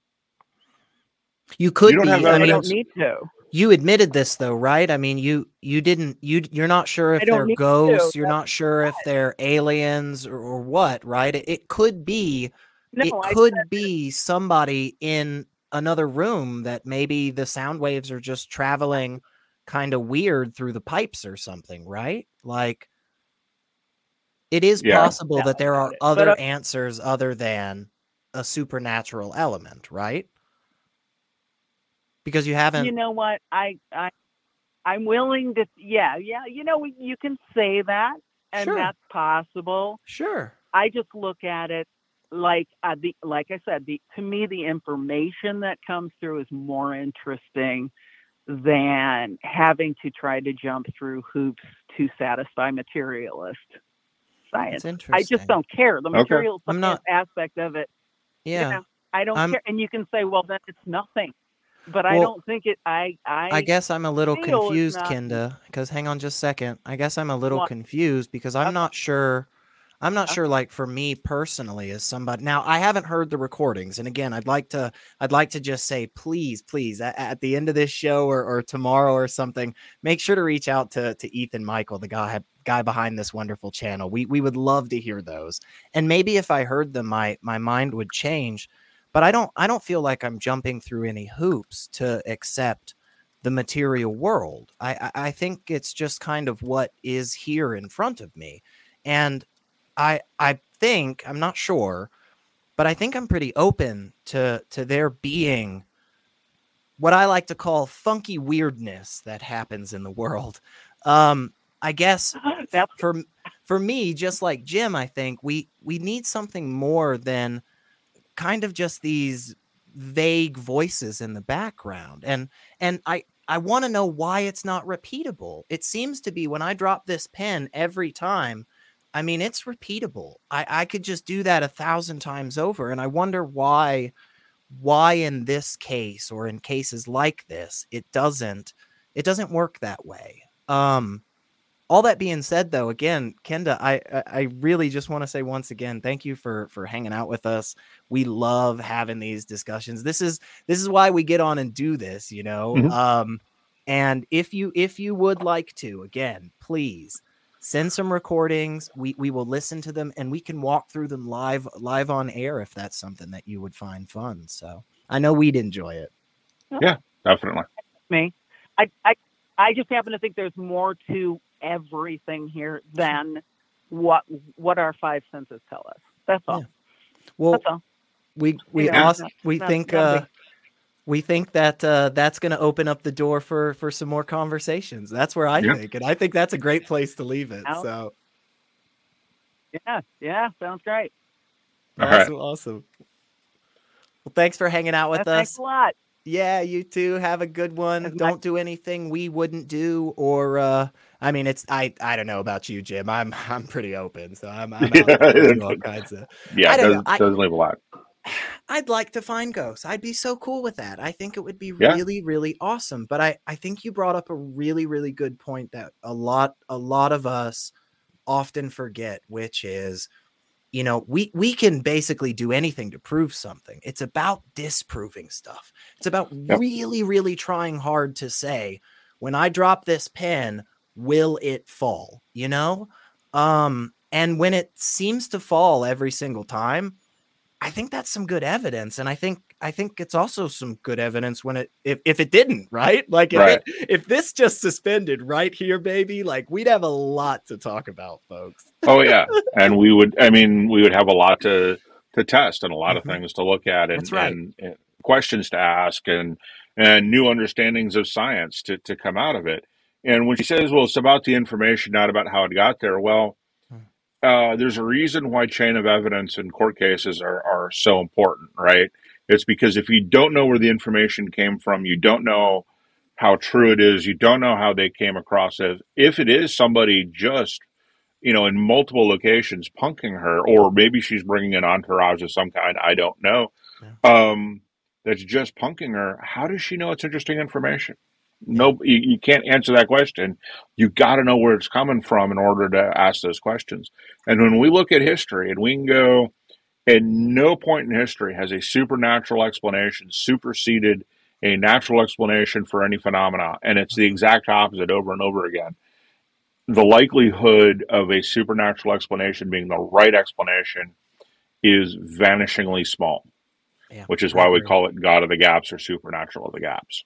You You could don't have be. I but I mean, don't evidence. need to. you admitted this though, right? I mean, you you didn't. You you're not sure I if don't they're need to. ghosts. You're That's not sure if they're aliens or, or what, right? It, it could be. no. It I could said be somebody in another room that maybe the sound waves are just traveling kind of weird through the pipes or something, right? Like it is Yeah. I possible don't that know there about are it, but other uh, answers other than a supernatural element, right? Because you you haven't. know what? I I I'm willing to. Yeah, yeah. You know, you can say that, and Sure, that's possible. sure. I just look at it like uh, the like I said, the to me the information that comes through is more interesting than having to try to jump through hoops to satisfy materialist science. It's I just interesting. don't care. The Okay. material I'm science not. aspect of it, you Yeah. know, I don't I'm. care. And you can say, well, then it's nothing. But I Well, don't think it. I I I guess I'm a little feel it's confused, not Kinda, because hang on just a second. I guess I'm a little what. confused because I'm Okay. not sure. I'm not Uh, sure, like for me personally, as somebody now, I haven't heard the recordings, and again, I'd like to, I'd like to just say, please, please, at, at the end of this show or, or tomorrow or something, make sure to reach out to to Ethan Michael, the guy guy behind this wonderful channel. We we would love to hear those, and maybe if I heard them, my my mind would change. But I don't, I don't feel like I'm jumping through any hoops to accept the material world. I, I I think it's just kind of what is here in front of me. And I I think, I'm not sure, but I think I'm pretty open to to there being what I like to call funky weirdness that happens in the world. Um, I guess That's for for me, just like Jim, I think we we need something more than kind of just these vague voices in the background. And and I I want to know why it's not repeatable. It seems to be when I drop this pen every time, I mean, it's repeatable. I, I could just do that a thousand times over. And I wonder why, why in this case or in cases like this, it doesn't, it doesn't work that way. Um, all that being said, though, again, Kenda, I I really just want to say once again, thank you for for hanging out with us. We love having these discussions. This is this is why we get on and do this, you know. Mhm. Um, and if you if you would like to, again, please send some recordings. We we will listen to them and we can walk through them live live on air if that's something that you would find fun. So I know we'd enjoy it. Yeah, definitely. me. I, I I just happen to think there's more to everything here than what what our five senses tell us. That's all. Yeah. Well, That's all. we we Yeah. also, we Not- think not uh big. we think that uh that's going to open up the door for for some more conversations. That's where I Yeah. think, and I think that's a great place to leave it. Out. So Yeah, yeah, sounds great. All right. awesome, awesome. Well, thanks for hanging out with Thanks us. a lot. Yeah, you too. Have a good one. As much- Don't do anything we wouldn't do, or uh I mean, it's I I don't know about you, Jim. I'm I'm pretty open, so I'm I'm out there to do all kinds of. Yeah, I it don't does, know. I- does leave a lot. I'd like to find ghosts. I'd be so cool with that. I think it would be Yeah. really, really awesome. But I, I think you brought up a really, really good point that a lot, a lot of us often forget, which is, you know, we, we can basically do anything to prove something. It's about disproving stuff. It's about Yep. really, really trying hard to say, when I drop this pen, will it fall? You know? Um, and when it seems to fall every single time, I think that's some good evidence. And I think I think it's also some good evidence when it if, if it didn't, right? Like if Right. it, if this just suspended right here, baby, like we'd have a lot to talk about, folks. Oh yeah, and we would. I mean, we would have a lot to to test and a lot of Mhm. things to look at, and, That's right. and, and questions to ask, and and new understandings of science to to come out of it. And when she says, "Well, it's about the information, not about how it got there," well, uh, there's a reason why chain of evidence in court cases are are so important, right? It's because if you don't know where the information came from, you don't know how true it is, you don't know how they came across it. If it is somebody just you know, in multiple locations punking her, or maybe she's bringing an entourage of some kind, I don't know, um, that's just punking her, how does she know it's interesting information? No, you, you can't answer that question. You got to know where it's coming from in order to ask those questions. And when we look at history and we can go, at no point in history has a supernatural explanation superseded a natural explanation for any phenomena. And it's the exact opposite over and over again. The likelihood of a supernatural explanation being the right explanation is vanishingly small, Yeah, which is I why we agree. call it God of the Gaps or Supernatural of the Gaps.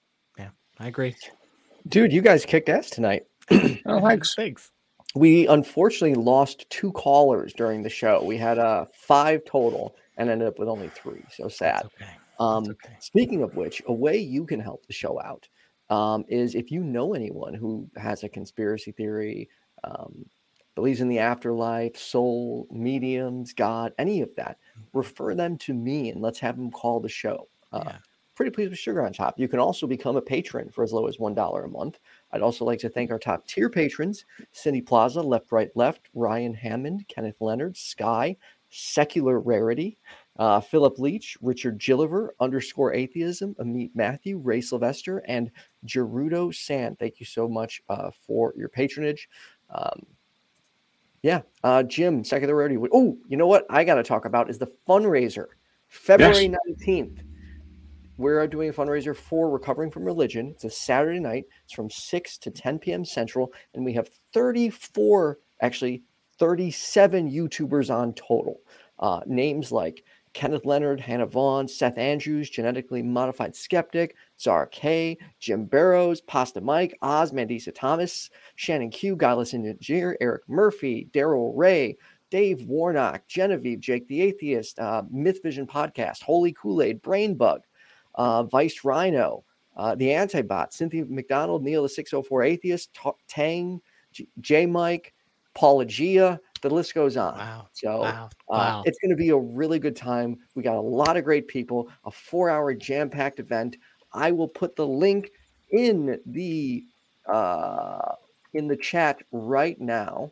I agree. Dude, you guys kicked ass tonight. Oh, thanks. Thanks. We unfortunately lost two callers during the show. We had uh, five total and ended up with only three. So sad. That's okay. Um, That's okay. Speaking of which, a way you can help the show out um, is if you know anyone who has a conspiracy theory, um, believes in the afterlife, soul, mediums, God, any of that, refer them to me and let's have them call the show. Uh, Yeah. Pretty pleased with Sugar on Top. You can also become a patron for as low as one dollar a month. I'd also like to thank our top tier patrons: Cindy Plaza, Left Right Left, Ryan Hammond, Kenneth Leonard, Sky, Secular Rarity, uh, Philip Leach, Richard Gilliver, underscore Atheism, Amit Matthew, Ray Sylvester, and Gerudo Sand. Thank you so much uh, for your patronage. Um, yeah, uh, Jim, Secular Rarity. Oh, you know what I got to talk about is the fundraiser, February nineteenth. We're doing a fundraiser for Recovering from Religion. It's a Saturday night. It's from six to ten p.m. Central. And we have thirty-four, actually thirty-seven YouTubers on total. Uh, names like Kenneth Leonard, Hannah Vaughn, Seth Andrews, Genetically Modified Skeptic, Zara K, Jim Barrows, Pasta Mike, Oz, Mandisa Thomas, Shannon Q, Guileless Engineer, Eric Murphy, Daryl Ray, Dave Warnock, Genevieve, Jake the Atheist, uh, Myth Vision Podcast, Holy Kool-Aid, Brainbug, uh, Vice Rhino, uh, the Antibot, Cynthia McDonald, Neil the six oh four Atheist, T- Tang, J-, J Mike, Paula Gia. The list goes on. Wow. So Wow. uh, Wow. it's going to be a really good time. We got a lot of great people, a four-hour jam-packed event. I will put the link in the uh, in the chat right now.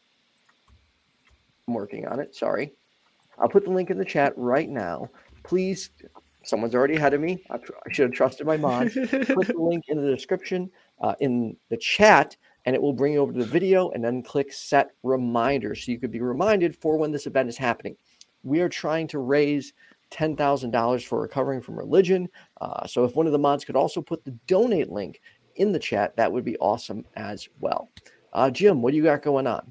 I'm working on it. Sorry. I'll put the link in the chat right now. Please, someone's already ahead of me. I, tr- I should have trusted my mod. Put the link in the description, uh, in the chat, and it will bring you over to the video, and then click set reminders so you could be reminded for when this event is happening. We are trying to raise ten thousand dollars for Recovering from Religion. Uh, so if one of the mods could also put the donate link in the chat, that would be awesome as well. Uh, Jim, what do you got going on?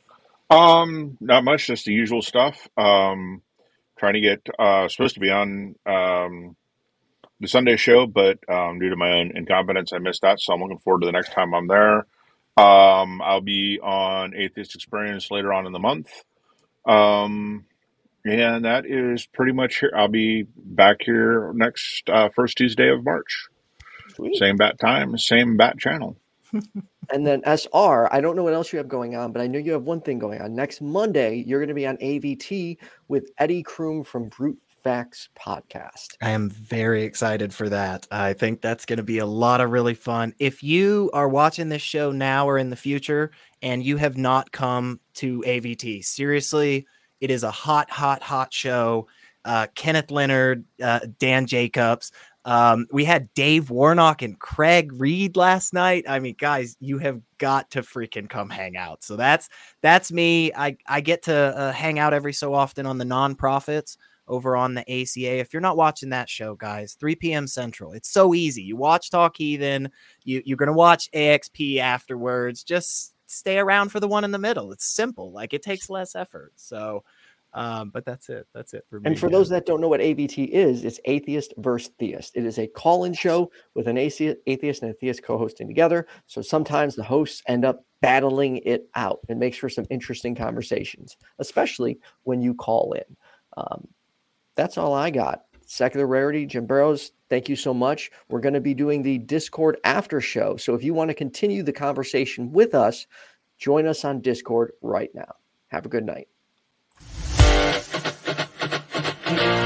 Um, not much, just the usual stuff. Um, trying to get uh supposed to be on um the Sunday show, but um due to my own incompetence, I missed that. So I'm looking forward to the next time I'm there. Um, I'll be on Atheist Experience later on in the month. Um, and that is pretty much here. I'll be back here next uh, first Tuesday of March. Sweet. Same bat time, same bat channel. And then S R, I don't know what else you have going on, but I know you have one thing going on. Next Monday, you're going to be on A V T with Eddie Kroom from Brute Facts Podcast. I am very excited for that. I think that's going to be a lot of really fun. If you are watching this show now or in the future and you have not come to A V T, seriously, it is a hot, hot, hot show. Uh, Kenneth Leonard, uh, Dan Jacobs. Um, we had Dave Warnock and Craig Reed last night. I mean, guys, you have got to freaking come hang out. So that's that's me. I, I get to uh, hang out every so often on the nonprofits over on the A C A. If you're not watching that show, guys, three p.m. Central. It's so easy. You watch Talk Heathen. You, you're going to watch A X P afterwards. Just stay around for the one in the middle. It's simple. Like, it takes less effort. So, um, but that's it. That's it for me. And for those that don't know what A V T is, it's Atheist versus Theist. It is a call-in show with an atheist and a theist co-hosting together. So sometimes the hosts end up battling it out. It makes for some interesting conversations, especially when you call in. Um, that's all I got. Secular Rarity, Jim Burrows, thank you so much. We're going to be doing the Discord after show. So if you want to continue the conversation with us, join us on Discord right now. Have a good night.